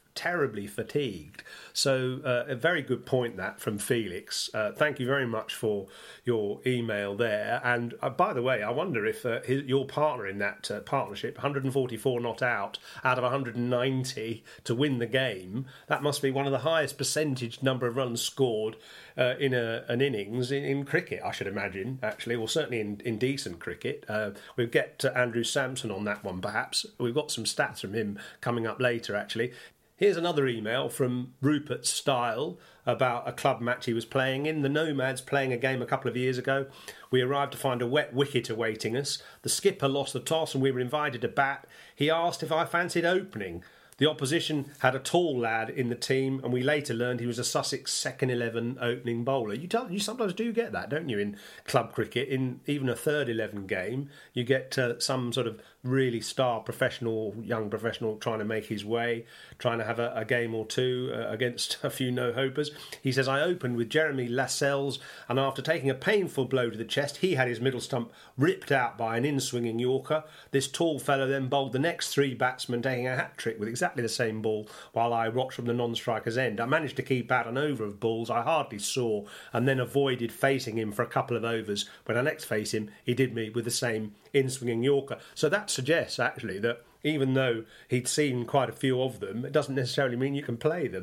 terribly fatigued. So a very good point that from Felix. Thank you very much for your email there. And by the way, I wonder if your partner in that partnership, 144 not out of 190 to win the game, that must be one of the highest percentage number of runs scored in an innings in cricket, I should imagine, actually, or certainly in decent cricket. We'll get Andrew Sampson on that one, perhaps. We've got some stats from him coming up later, actually. Here's another email from Rupert Style about a club match he was playing in. The Nomads playing a game a couple of years ago. We arrived to find a wet wicket awaiting us. The skipper lost the toss and we were invited to bat. He asked if I fancied opening. The opposition had a tall lad in the team, and we later learned he was a Sussex second 11 opening bowler. You sometimes do get that, don't you, in club cricket? In even a third 11 game, you get some sort of really star young professional trying to make his way, trying to have a game or two against a few no-hopers. He says, I opened with Jeremy Lascelles, and after taking a painful blow to the chest, he had his middle stump ripped out by an in-swinging Yorker. This tall fellow then bowled the next three batsmen, taking a hat-trick with exactly the same ball, while I watched from the non-striker's end. I managed to keep out an over of balls I hardly saw, and then avoided facing him for a couple of overs. When I next faced him, he did me with the same in-swinging Yorker. So that suggests, actually, that even though he'd seen quite a few of them, it doesn't necessarily mean you can play them.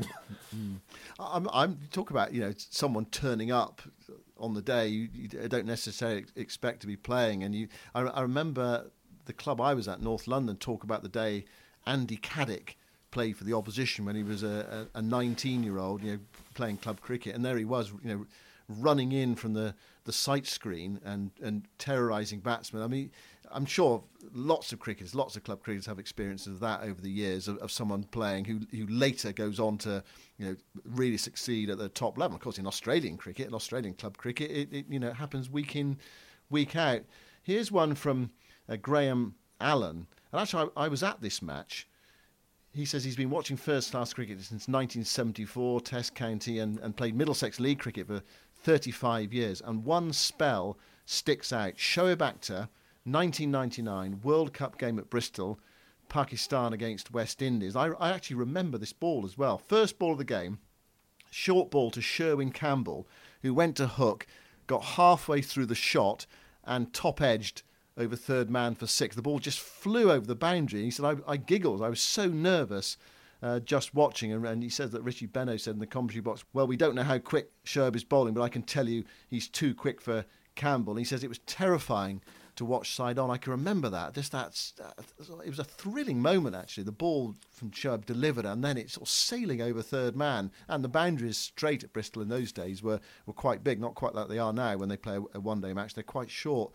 I'm talk about, someone turning up on the day you don't necessarily expect to be playing. And I remember the club I was at, North London, talk about the day Andy Caddick played for the opposition when he was a 19-year-old, playing club cricket, and there he was, running in from the sight screen and terrorising batsmen. I mean, I'm sure lots of club cricketers have experiences of that over the years, of someone playing who later goes on to really succeed at the top level. Of course, in Australian cricket, in Australian club cricket, it happens week in, week out. Here's one from Graham Allen. And actually, I was at this match. He says he's been watching first-class cricket since 1974, Test County, and played Middlesex League cricket for 35 years. And one spell sticks out. Shoaib Akhtar, 1999, World Cup game at Bristol, Pakistan against West Indies. I actually remember this ball as well. First ball of the game, short ball to Sherwin Campbell, who went to hook, got halfway through the shot, and top-edged over third man for six. The ball just flew over the boundary. He said, I giggled. I was so nervous just watching. And he says that Richie Beno said in the commentary box, well, we don't know how quick Shoaib is bowling, but I can tell you he's too quick for Campbell. And he says it was terrifying to watch side on. I can remember that. It was a thrilling moment, actually. The ball from Shoaib delivered, and then it's sort of sailing over third man. And the boundaries straight at Bristol in those days were quite big, not quite like they are now when they play a one-day match. They're quite short.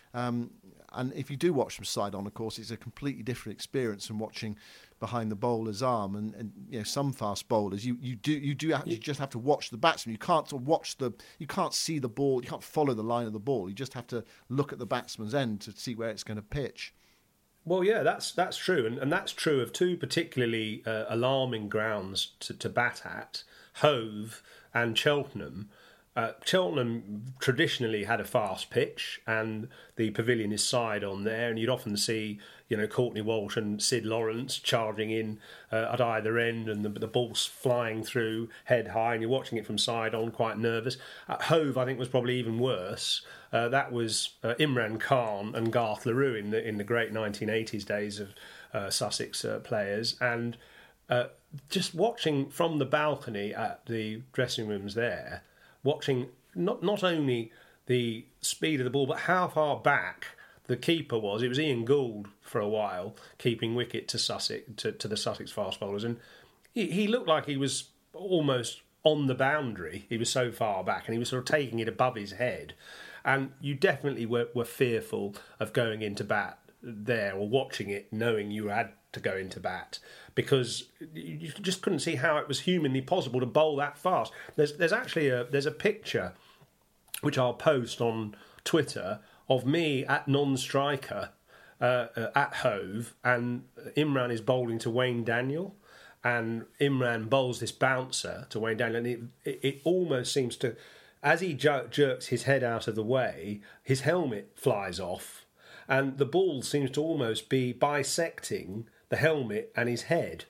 And if you do watch from side on, of course, it's a completely different experience from watching behind the bowler's arm. And some fast bowlers, you just have to watch the batsman. You can't sort of you can't see the ball, you can't follow the line of the ball. You just have to look at the batsman's end to see where it's going to pitch. Well, yeah, that's true, and that's true of two particularly alarming grounds to bat at, Hove and Cheltenham. Cheltenham traditionally had a fast pitch, and the pavilion is side on there, and you'd often see, Courtney Walsh and Sid Lawrence charging in at either end, and the ball's flying through head high, and you're watching it from side on, quite nervous. At Hove, I think, was probably even worse. That was Imran Khan and Garth LaRue in the great 1980s days of Sussex players, and just watching from the balcony at the dressing rooms there, watching not only the speed of the ball, but how far back the keeper was. It was Ian Gould for a while, keeping wicket to Sussex, to the Sussex fast bowlers, and he looked like he was almost on the boundary. He was so far back, and he was sort of taking it above his head. And you definitely were fearful of going into bat there, or watching it knowing you had to go into bat, because you just couldn't see how it was humanly possible to bowl that fast. There's actually a picture which I'll post on Twitter of me at non-striker at Hove, and Imran is bowling to Wayne Daniel, and Imran bowls this bouncer to Wayne Daniel, and it almost seems to, as he jerks his head out of the way, his helmet flies off, and the ball seems to almost be bisecting the helmet and his head.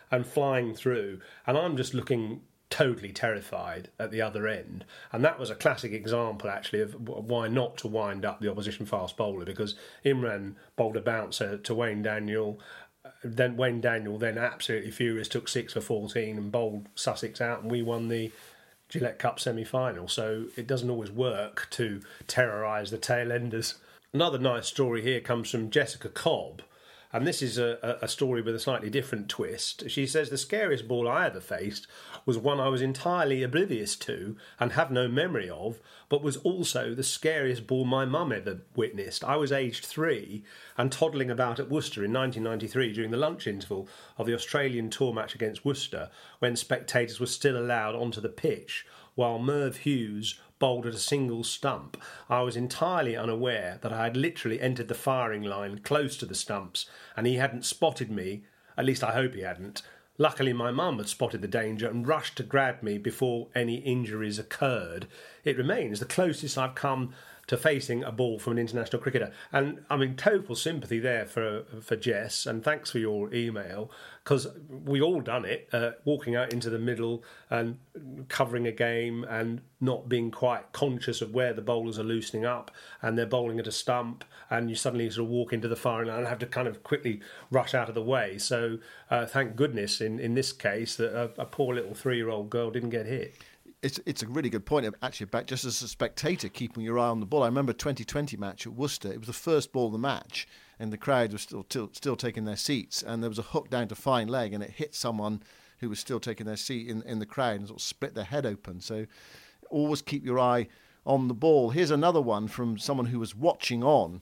and flying through, and I'm just looking totally terrified at the other end. And that was a classic example, actually, of why not to wind up the opposition fast bowler, because Imran bowled a bouncer to Wayne Daniel. Then Wayne Daniel, then absolutely furious, took 6 for 14 and bowled Sussex out, and we won the Gillette Cup semi-final. So it doesn't always work to terrorise the tail enders. Another nice story here comes from Jessica Cobb, and this is a story with a slightly different twist. She says, the scariest ball I ever faced was one I was entirely oblivious to and have no memory of, but was also the scariest ball my mum ever witnessed. I was aged 3 and toddling about at Worcester in 1993 during the lunch interval of the Australian tour match against Worcester, when spectators were still allowed onto the pitch, while Merv Hughes bowled at a single stump. I was entirely unaware that I had literally entered the firing line close to the stumps, and he hadn't spotted me. At least I hope he hadn't. Luckily, my mum had spotted the danger and rushed to grab me before any injuries occurred. It remains the closest I've come to facing a ball from an international cricketer. And I'm in total sympathy there for Jess, and thanks for your email, because we've all done it, walking out into the middle and covering a game and not being quite conscious of where the bowlers are loosening up, and they're bowling at a stump, and you suddenly sort of walk into the firing line and have to kind of quickly rush out of the way. So thank goodness in this case that a poor little 3-year-old girl didn't get hit. It's a really good point, actually, about just as a spectator keeping your eye on the ball. I remember a 2020 match at Worcester. It was the first ball of the match, and the crowd was still taking their seats, and there was a hook down to fine leg, and it hit someone who was still taking their seat in the crowd and sort of split their head open. So always keep your eye on the ball. Here's another one from someone who was watching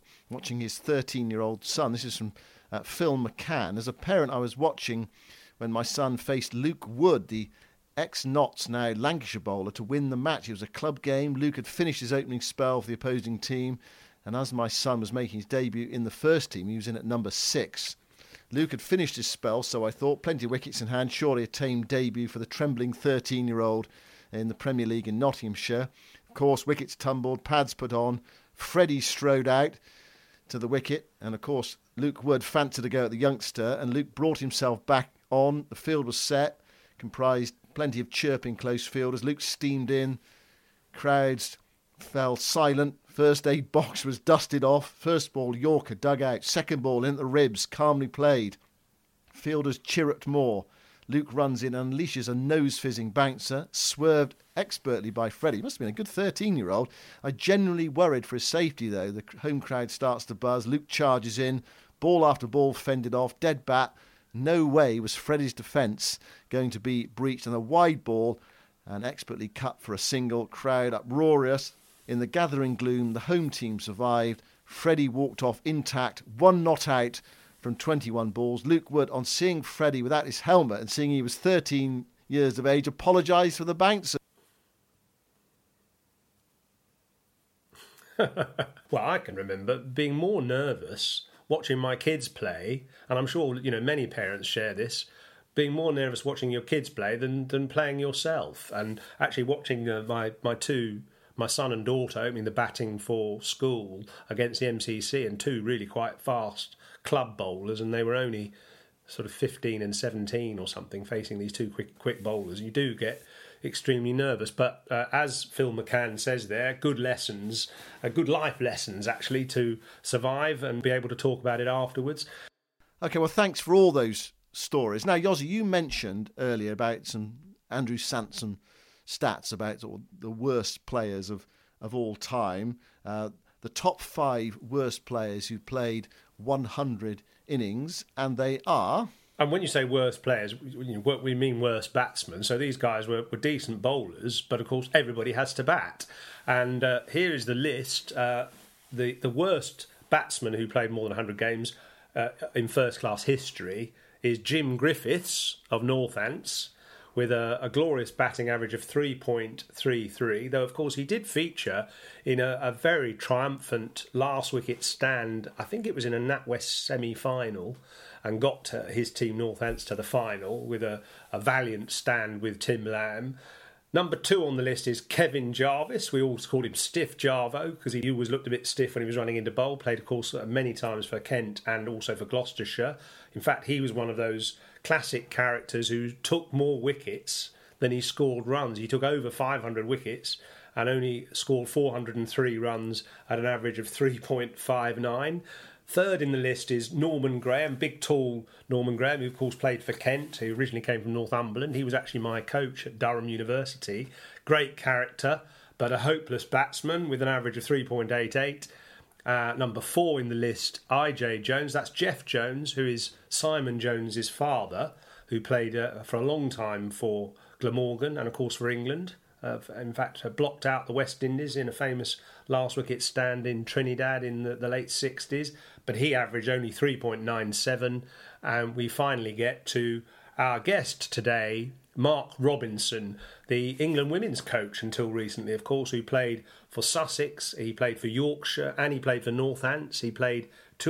his 13-year-old son. This is from Phil McCann. As a parent, I was watching when my son faced Luke Wood, the ex-Notts, now Lancashire bowler, to win the match. It was a club game. Luke had finished his opening spell for the opposing team, and as my son was making his debut in the first team, he was in at number 6. Luke had finished his spell, so I thought, plenty of wickets in hand, surely a tame debut for the trembling 13-year-old in the Premier League in Nottinghamshire. Of course, wickets tumbled, pads put on, Freddie strode out to the wicket, and of course Luke Wood fancied a go at the youngster, and Luke brought himself back on. The field was set, comprised plenty of chirping close fielders. Luke steamed in. Crowds fell silent. First aid box was dusted off. First ball, Yorker dug out. Second ball, into the ribs, calmly played. Fielders chirruped more. Luke runs in, unleashes a nose-fizzing bouncer, swerved expertly by Freddie. He must have been a good 13-year-old. I genuinely worried for his safety, though. The home crowd starts to buzz. Luke charges in. Ball after ball fended off. Dead bat. No way was Freddie's defence going to be breached, and a wide ball and expertly cut for a single. Crowd uproarious. In the gathering gloom, the home team survived. Freddie walked off intact, 1 not out from 21 balls. Luke Wood, on seeing Freddie without his helmet and seeing he was 13 years of age, apologised for the bouncer. Well, I can remember being more nervous watching my kids play, and I'm sure many parents share this, being more nervous watching your kids play than playing yourself. And actually watching my son and daughter opening the batting for school against the MCC, and 2 really quite fast club bowlers, and they were only sort of 15 and 17 or something, facing these 2 quick bowlers. You do get extremely nervous, but as Phil McCann says there, good lessons, good life lessons actually, to survive and be able to talk about it afterwards. Okay, well, thanks for all those stories. Now, Yossi, you mentioned earlier about some Andrew Sansom stats about the worst players of all time, the top 5 worst players who played 100 innings, and they are... And when you say worst players, we mean worst batsmen. So these guys were decent bowlers, but of course everybody has to bat. And here is the list. The worst batsman who played more than 100 games in first-class history is Jim Griffiths of Northants, with a glorious batting average of 3.33, though of course he did feature in a very triumphant last-wicket stand. I think it was in a NatWest semi-final, and got his team Northants to the final with a valiant stand with Tim Lamb. Number 2 on the list is Kevin Jarvis. We always called him Stiff Jarvo because he always looked a bit stiff when he was running into bowl. Played, of course, many times for Kent and also for Gloucestershire. In fact, he was one of those classic characters who took more wickets than he scored runs. He took over 500 wickets and only scored 403 runs at an average of 3.59. Third in the list is Norman Graham, big, tall Norman Graham, who of course played for Kent, who originally came from Northumberland. He was actually my coach at Durham University. Great character, but a hopeless batsman with an average of 3.88. Number 4 in the list, I.J. Jones. That's Jeff Jones, who is Simon Jones's father, who played for a long time for Glamorgan and of course for England. In fact, blocked out the West Indies in a famous last wicket stand in Trinidad in the late 60s, but he averaged only 3.97. And we finally get to our guest today, Mark Robinson, the England women's coach until recently, of course, who played for Sussex, he played for Yorkshire, and he played for Northants. He played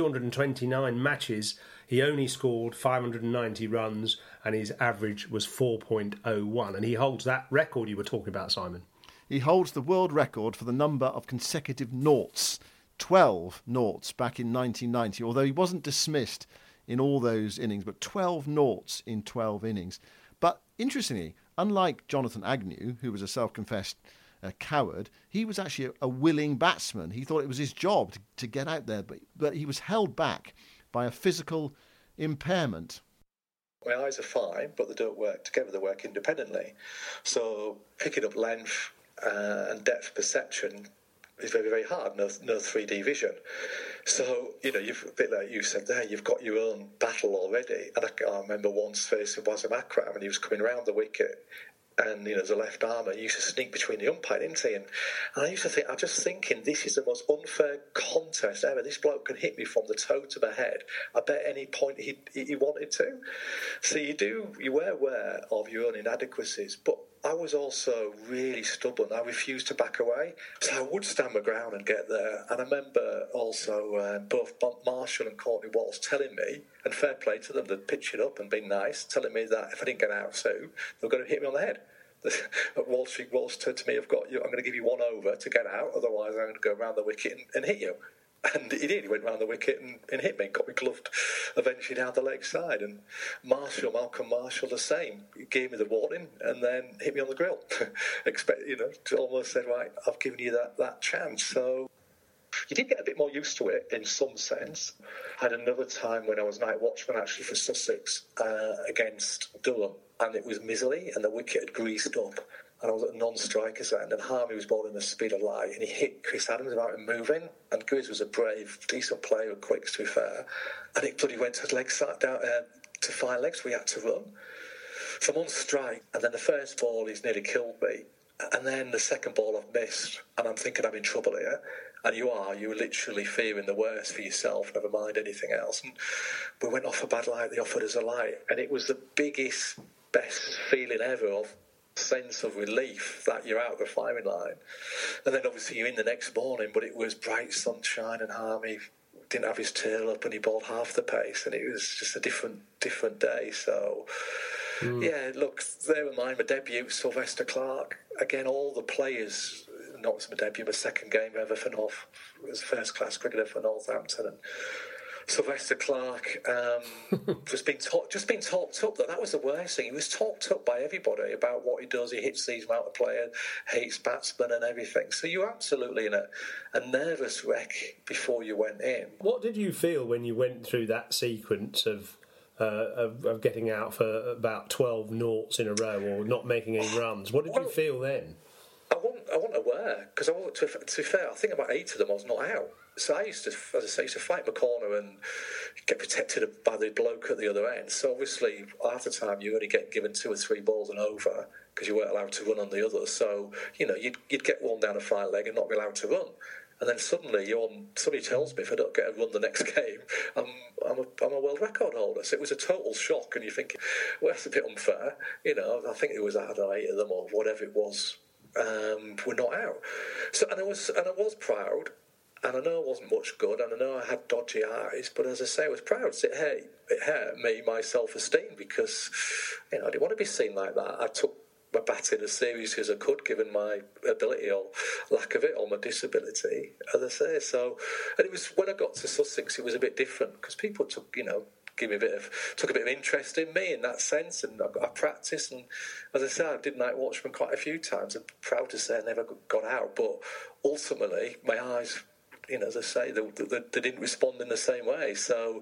229 matches. He only scored 590 runs, and his average was 4.01. And he holds that record you were talking about, Simon. He holds the world record for the number of consecutive noughts, 12 noughts back in 1990, although he wasn't dismissed in all those innings, but 12 noughts in 12 innings. But interestingly, unlike Jonathan Agnew, who was a self-confessed coward, he was actually a willing batsman. He thought it was his job to get out there, but he was held back by a physical impairment. My eyes are fine, but they don't work together, they work independently. So picking up length and depth perception is very, very hard, no 3D vision. So, you've, a bit like you said there, you've got your own battle already. And I remember once facing Wazam Akram, and he was coming round the wicket, and as a left armer, he used to sneak between the umpire, didn't he? And I used to think, I'm just thinking, this is the most unfair contest ever. This bloke can hit me from the toe to the head. I bet any point he wanted to. So you were aware of your own inadequacies, but I was also really stubborn. I refused to back away. So I would stand my ground and get there. And I remember also both Marshall and Courtney Walsh telling me, and fair play to them, they'd pitch it up and be nice, telling me that if I didn't get out soon, they were going to hit me on the head. Walsh said to me, I'm going to give you one over to get out, otherwise I'm going to go around the wicket and hit you. And he did. He went round the wicket and hit me, got me gloved eventually down the leg side. And Malcolm Marshall, the same. He gave me the warning and then hit me on the grill. Almost said, right, I've given you that chance. So you did get a bit more used to it in some sense. I had another time when I was night watchman actually for Sussex against Durham, and it was miserly and the wicket had greased up. And I was at a non-striker's end, and Harmy was bowling the speed of light, and he hit Chris Adams without him moving. And Grizz was a brave, decent player, and quick, to be fair. And it bloody went to leg side down to 5 legs. We had to run. So I'm on strike, and then the first ball, he's nearly killed me. And then the second ball I've missed, and I'm thinking I'm in trouble here. And you're literally fearing the worst for yourself, never mind anything else. And we went off a bad light, they offered us a light, and it was the biggest, best feeling ever of sense of relief that you're out of the firing line. And then obviously you're in the next morning, but it was bright sunshine and Harmy didn't have his tail up and he bowled half the pace, and it was just a different day. So yeah, look, there were mine, my debut, Sylvester Clarke. Again, all the players, not my debut, my second game ever for North, was first class cricketer for Northampton, and Sylvester Clarke just been talked up. That was the worst thing. He was talked up by everybody about what he does. He hits these amount of players, hates batsmen and everything. So you're absolutely in a nervous wreck before you went in. What did you feel when you went through that sequence of getting out for about 12 noughts in a row or not making any runs? What did you feel then? I wasn't aware, because to be fair, I think about 8 of them I was not out. So I used to, as I say, fight my corner and get protected by the bloke at the other end. So obviously, half the time you only get given 2 or 3 balls and over because you weren't allowed to run on the others. So you'd get one down a 5 leg and not be allowed to run. And then suddenly somebody tells me if I don't get a run the next game, I'm a world record holder. So it was a total shock, and you think, well, that's a bit unfair. I think it was 8 of them or whatever it was. Were not out. So and I was proud. And I know I wasn't much good, and I know I had dodgy eyes, but as I say, I was proud. So it hurt me, my self-esteem, because I didn't want to be seen like that. I took my batting as seriously as I could, given my ability or lack of it, or my disability, as I say. So, and it was when I got to Sussex, it was a bit different because people took a bit of interest in me in that sense, and I practiced. And as I say, I did night watchman quite a few times. I'm proud to say I never got out, but ultimately my eyes, as I say, they didn't respond in the same way. So,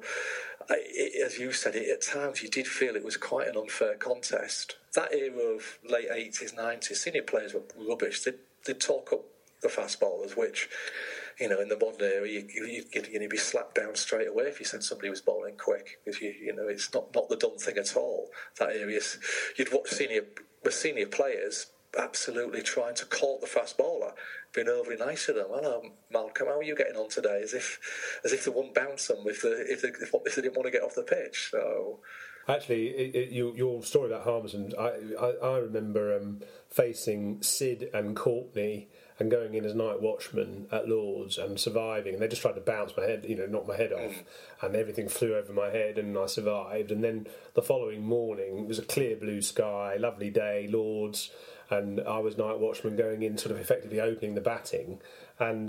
as you said, at times you did feel it was quite an unfair contest. That era of late 80s, 90s, senior players were rubbish. They'd talk up the fast bowlers, which, in the modern era, you'd be slapped down straight away if you said somebody was bowling quick, because it's not the done thing at all. That area, you'd watch senior players absolutely trying to court the fast bowler, being overly nice to them. Hello, Malcolm, how are you getting on today? As if they wouldn't bounce them if they didn't want to get off the pitch. So. Actually, your story about Harmison, I remember facing Sid and Courtney and going in as night watchman at Lord's and surviving, and they just tried to bounce my head, knock my head off, and everything flew over my head, and I survived. And then the following morning, it was a clear blue sky, lovely day, Lord's, and I was night watchman going in, sort of effectively opening the batting, and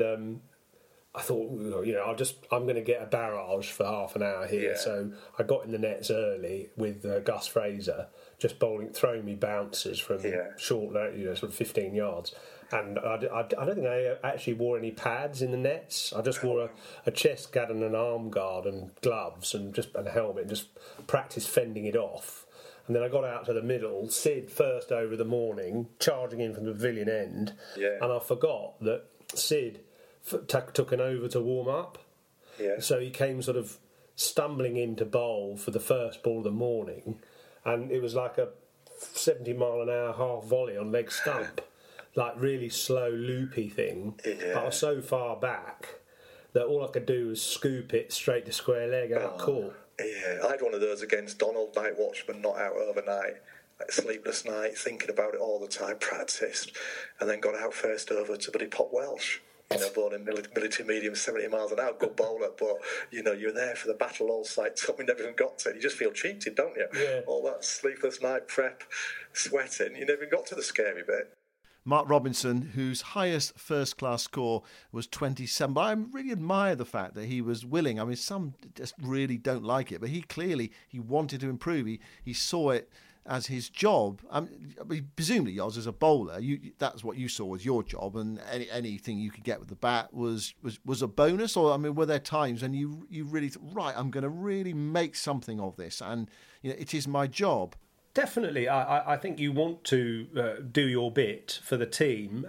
I thought, I'm going to get a barrage for half an hour here. Yeah. So I got in the nets early with Gus Fraser, just throwing me bounces from short, sort of 15 yards. And I don't think I actually wore any pads in the nets. I just wore a chest guard and an arm guard and gloves and a helmet, and just practiced fending it off. And then I got out to the middle, Sid first over the morning, charging in from the pavilion end. Yeah. And I forgot that Sid took an over to warm up. Yeah. So he came sort of stumbling into bowl for the first ball of the morning, and it was like a 70-mile-an-hour half volley on leg stump, like really slow, loopy thing. Yeah. But I was so far back that all I could do was scoop it straight to square leg out court. Yeah, I had one of those against Donald, night watchman, not out overnight. Sleepless night, thinking about it all the time, practiced, and then got out first over to Buddy Pop Welsh. Born in military medium, 70 miles an hour, good bowler, but you're there for the battle all sight. We never even got to it. You just feel cheated, don't you? Yeah. All that sleepless night prep, sweating, you never even got to the scary bit. Mark Robinson, whose highest first-class score was 27. But I really admire the fact that he was willing. I mean, some just really don't like it, but he wanted to improve. He saw it as his job. I mean, presumably, Yoz, as a bowler, that's what you saw as your job, and anything you could get with the bat was a bonus. Or, I mean, were there times when you really thought, right, I'm going to really make something of this, and it is my job? Definitely, I think you want to do your bit for the team.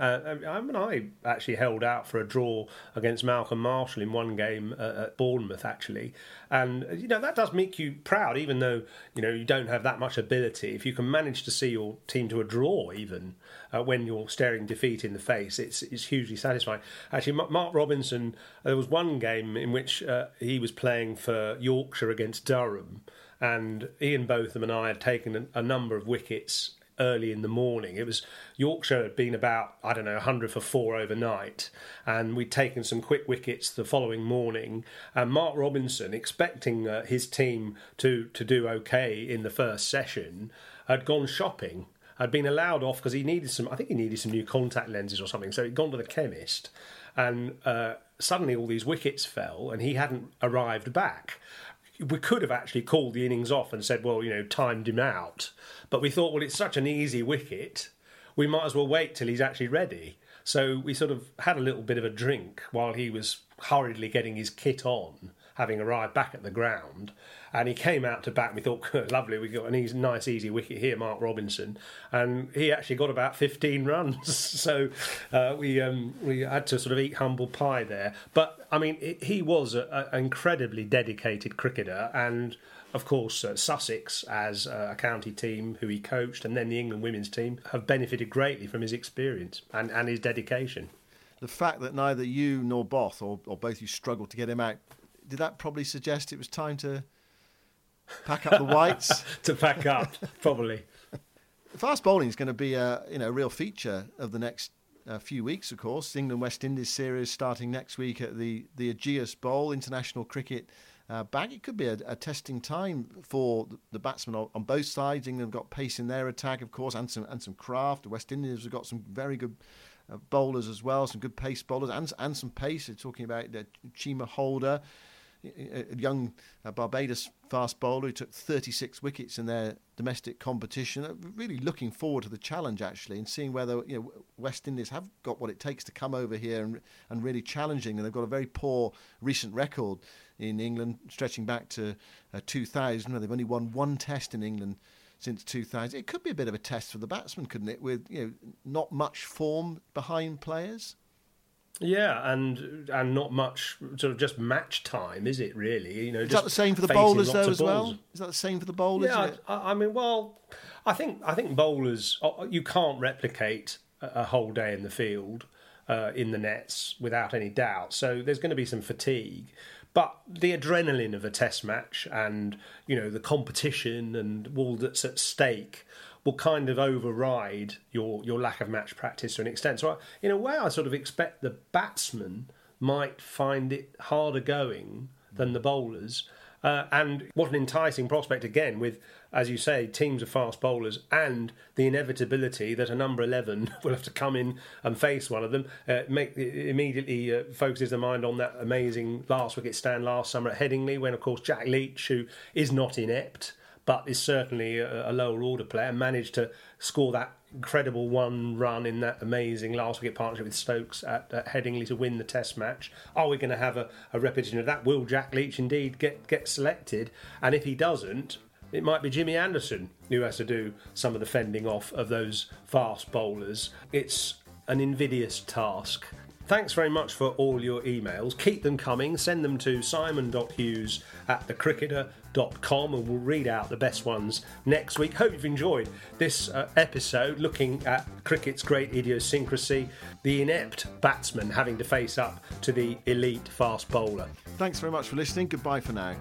I actually held out for a draw against Malcolm Marshall in one game at Bournemouth, actually. And, that does make you proud, even though, you don't have that much ability. If you can manage to see your team to a draw, even, when you're staring defeat in the face, it's hugely satisfying. Actually, Mark Robinson, there was one game in which he was playing for Yorkshire against Durham, and Ian Botham and I had taken a number of wickets early in the morning. It was Yorkshire had been about, 100 for 4 overnight, and we'd taken some quick wickets the following morning. And Mark Robinson, expecting his team to do okay in the first session, had gone shopping. Had been allowed off because he needed some new contact lenses or something. So he'd gone to the chemist, and suddenly all these wickets fell, and he hadn't arrived back. We could have actually called the innings off and said, well, timed him out. But we thought, well, it's such an easy wicket, we might as well wait till he's actually ready. So we sort of had a little bit of a drink while he was hurriedly getting his kit on, having arrived back at the ground. And he came out to bat, and we thought, lovely, we got a nice, easy wicket here, Mark Robinson. And he actually got about 15 runs. So we had to sort of eat humble pie there. But, I mean, he was an incredibly dedicated cricketer. And, of course, Sussex, as a county team who he coached, and then the England women's team, have benefited greatly from his experience and his dedication. The fact that neither you nor Both, or both you, struggled to get him out, did that probably suggest it was time to pack up the whites? To pack up, probably. Fast bowling is going to be a real feature of the next few weeks, of course. England West Indies series starting next week at the Ageas Bowl. International cricket back. It could be a testing time for the batsmen on both sides. England have got pace in their attack, of course, and some craft. The West Indies have got some very good bowlers as well, some good pace bowlers and some pace. They're talking about Chima Holder, a young Barbados fast bowler who took 36 wickets in their domestic competition. Really looking forward to the challenge, actually, and seeing whether West Indies have got what it takes to come over here and really challenging. And they've got a very poor recent record in England, stretching back to 2000, where they've only won one test in England since 2000. It could be a bit of a test for the batsmen, couldn't it, with not much form behind players? Yeah, and not much sort of just match time, is it really? Is that the same for the bowlers though as well? Is that the same for the bowlers? Yeah, I mean, well, I think bowlers, you can't replicate a whole day in the field in the nets without any doubt. So there's going to be some fatigue. But the adrenaline of a test match and, the competition and all that's at stake will kind of override your lack of match practice to an extent. So in a way, I sort of expect the batsmen might find it harder going than the bowlers. And what an enticing prospect, again, with, as you say, teams of fast bowlers and the inevitability that a number 11 will have to come in and face one of them. Immediately focuses the mind on that amazing last wicket stand last summer at Headingley, when, of course, Jack Leach, who is not inept, but is certainly a lower order player, managed to score that incredible one run in that amazing last wicket partnership with Stokes at Headingley to win the test match. Are we going to have a repetition of that? Will Jack Leach indeed get selected? And if he doesn't, it might be Jimmy Anderson who has to do some of the fending off of those fast bowlers. It's an invidious task. Thanks very much for all your emails. Keep them coming. Send them to simon.hughes@thecricketer.com and we'll read out the best ones next week. Hope you've enjoyed this episode looking at cricket's great idiosyncrasy, the inept batsman having to face up to the elite fast bowler. Thanks very much for listening. Goodbye for now.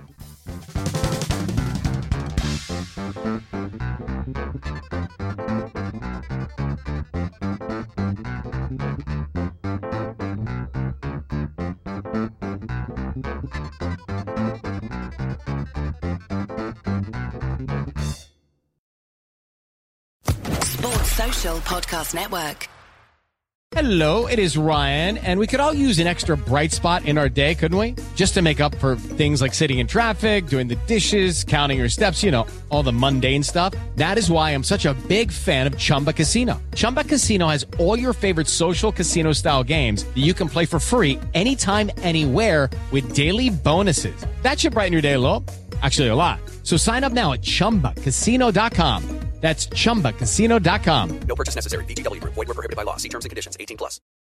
Social Podcast Network. Hello, it is Ryan, and we could all use an extra bright spot in our day, couldn't we? Just to make up for things like sitting in traffic, doing the dishes, counting your steps, all the mundane stuff. That is why I'm such a big fan of Chumba Casino. Chumba Casino has all your favorite social casino-style games that you can play for free anytime, anywhere with daily bonuses. That should brighten your day a little. Actually, a lot. So sign up now at ChumbaCasino.com. That's ChumbaCasino.com. No purchase necessary. VGW Group. Void where prohibited by law. See terms and conditions. 18+.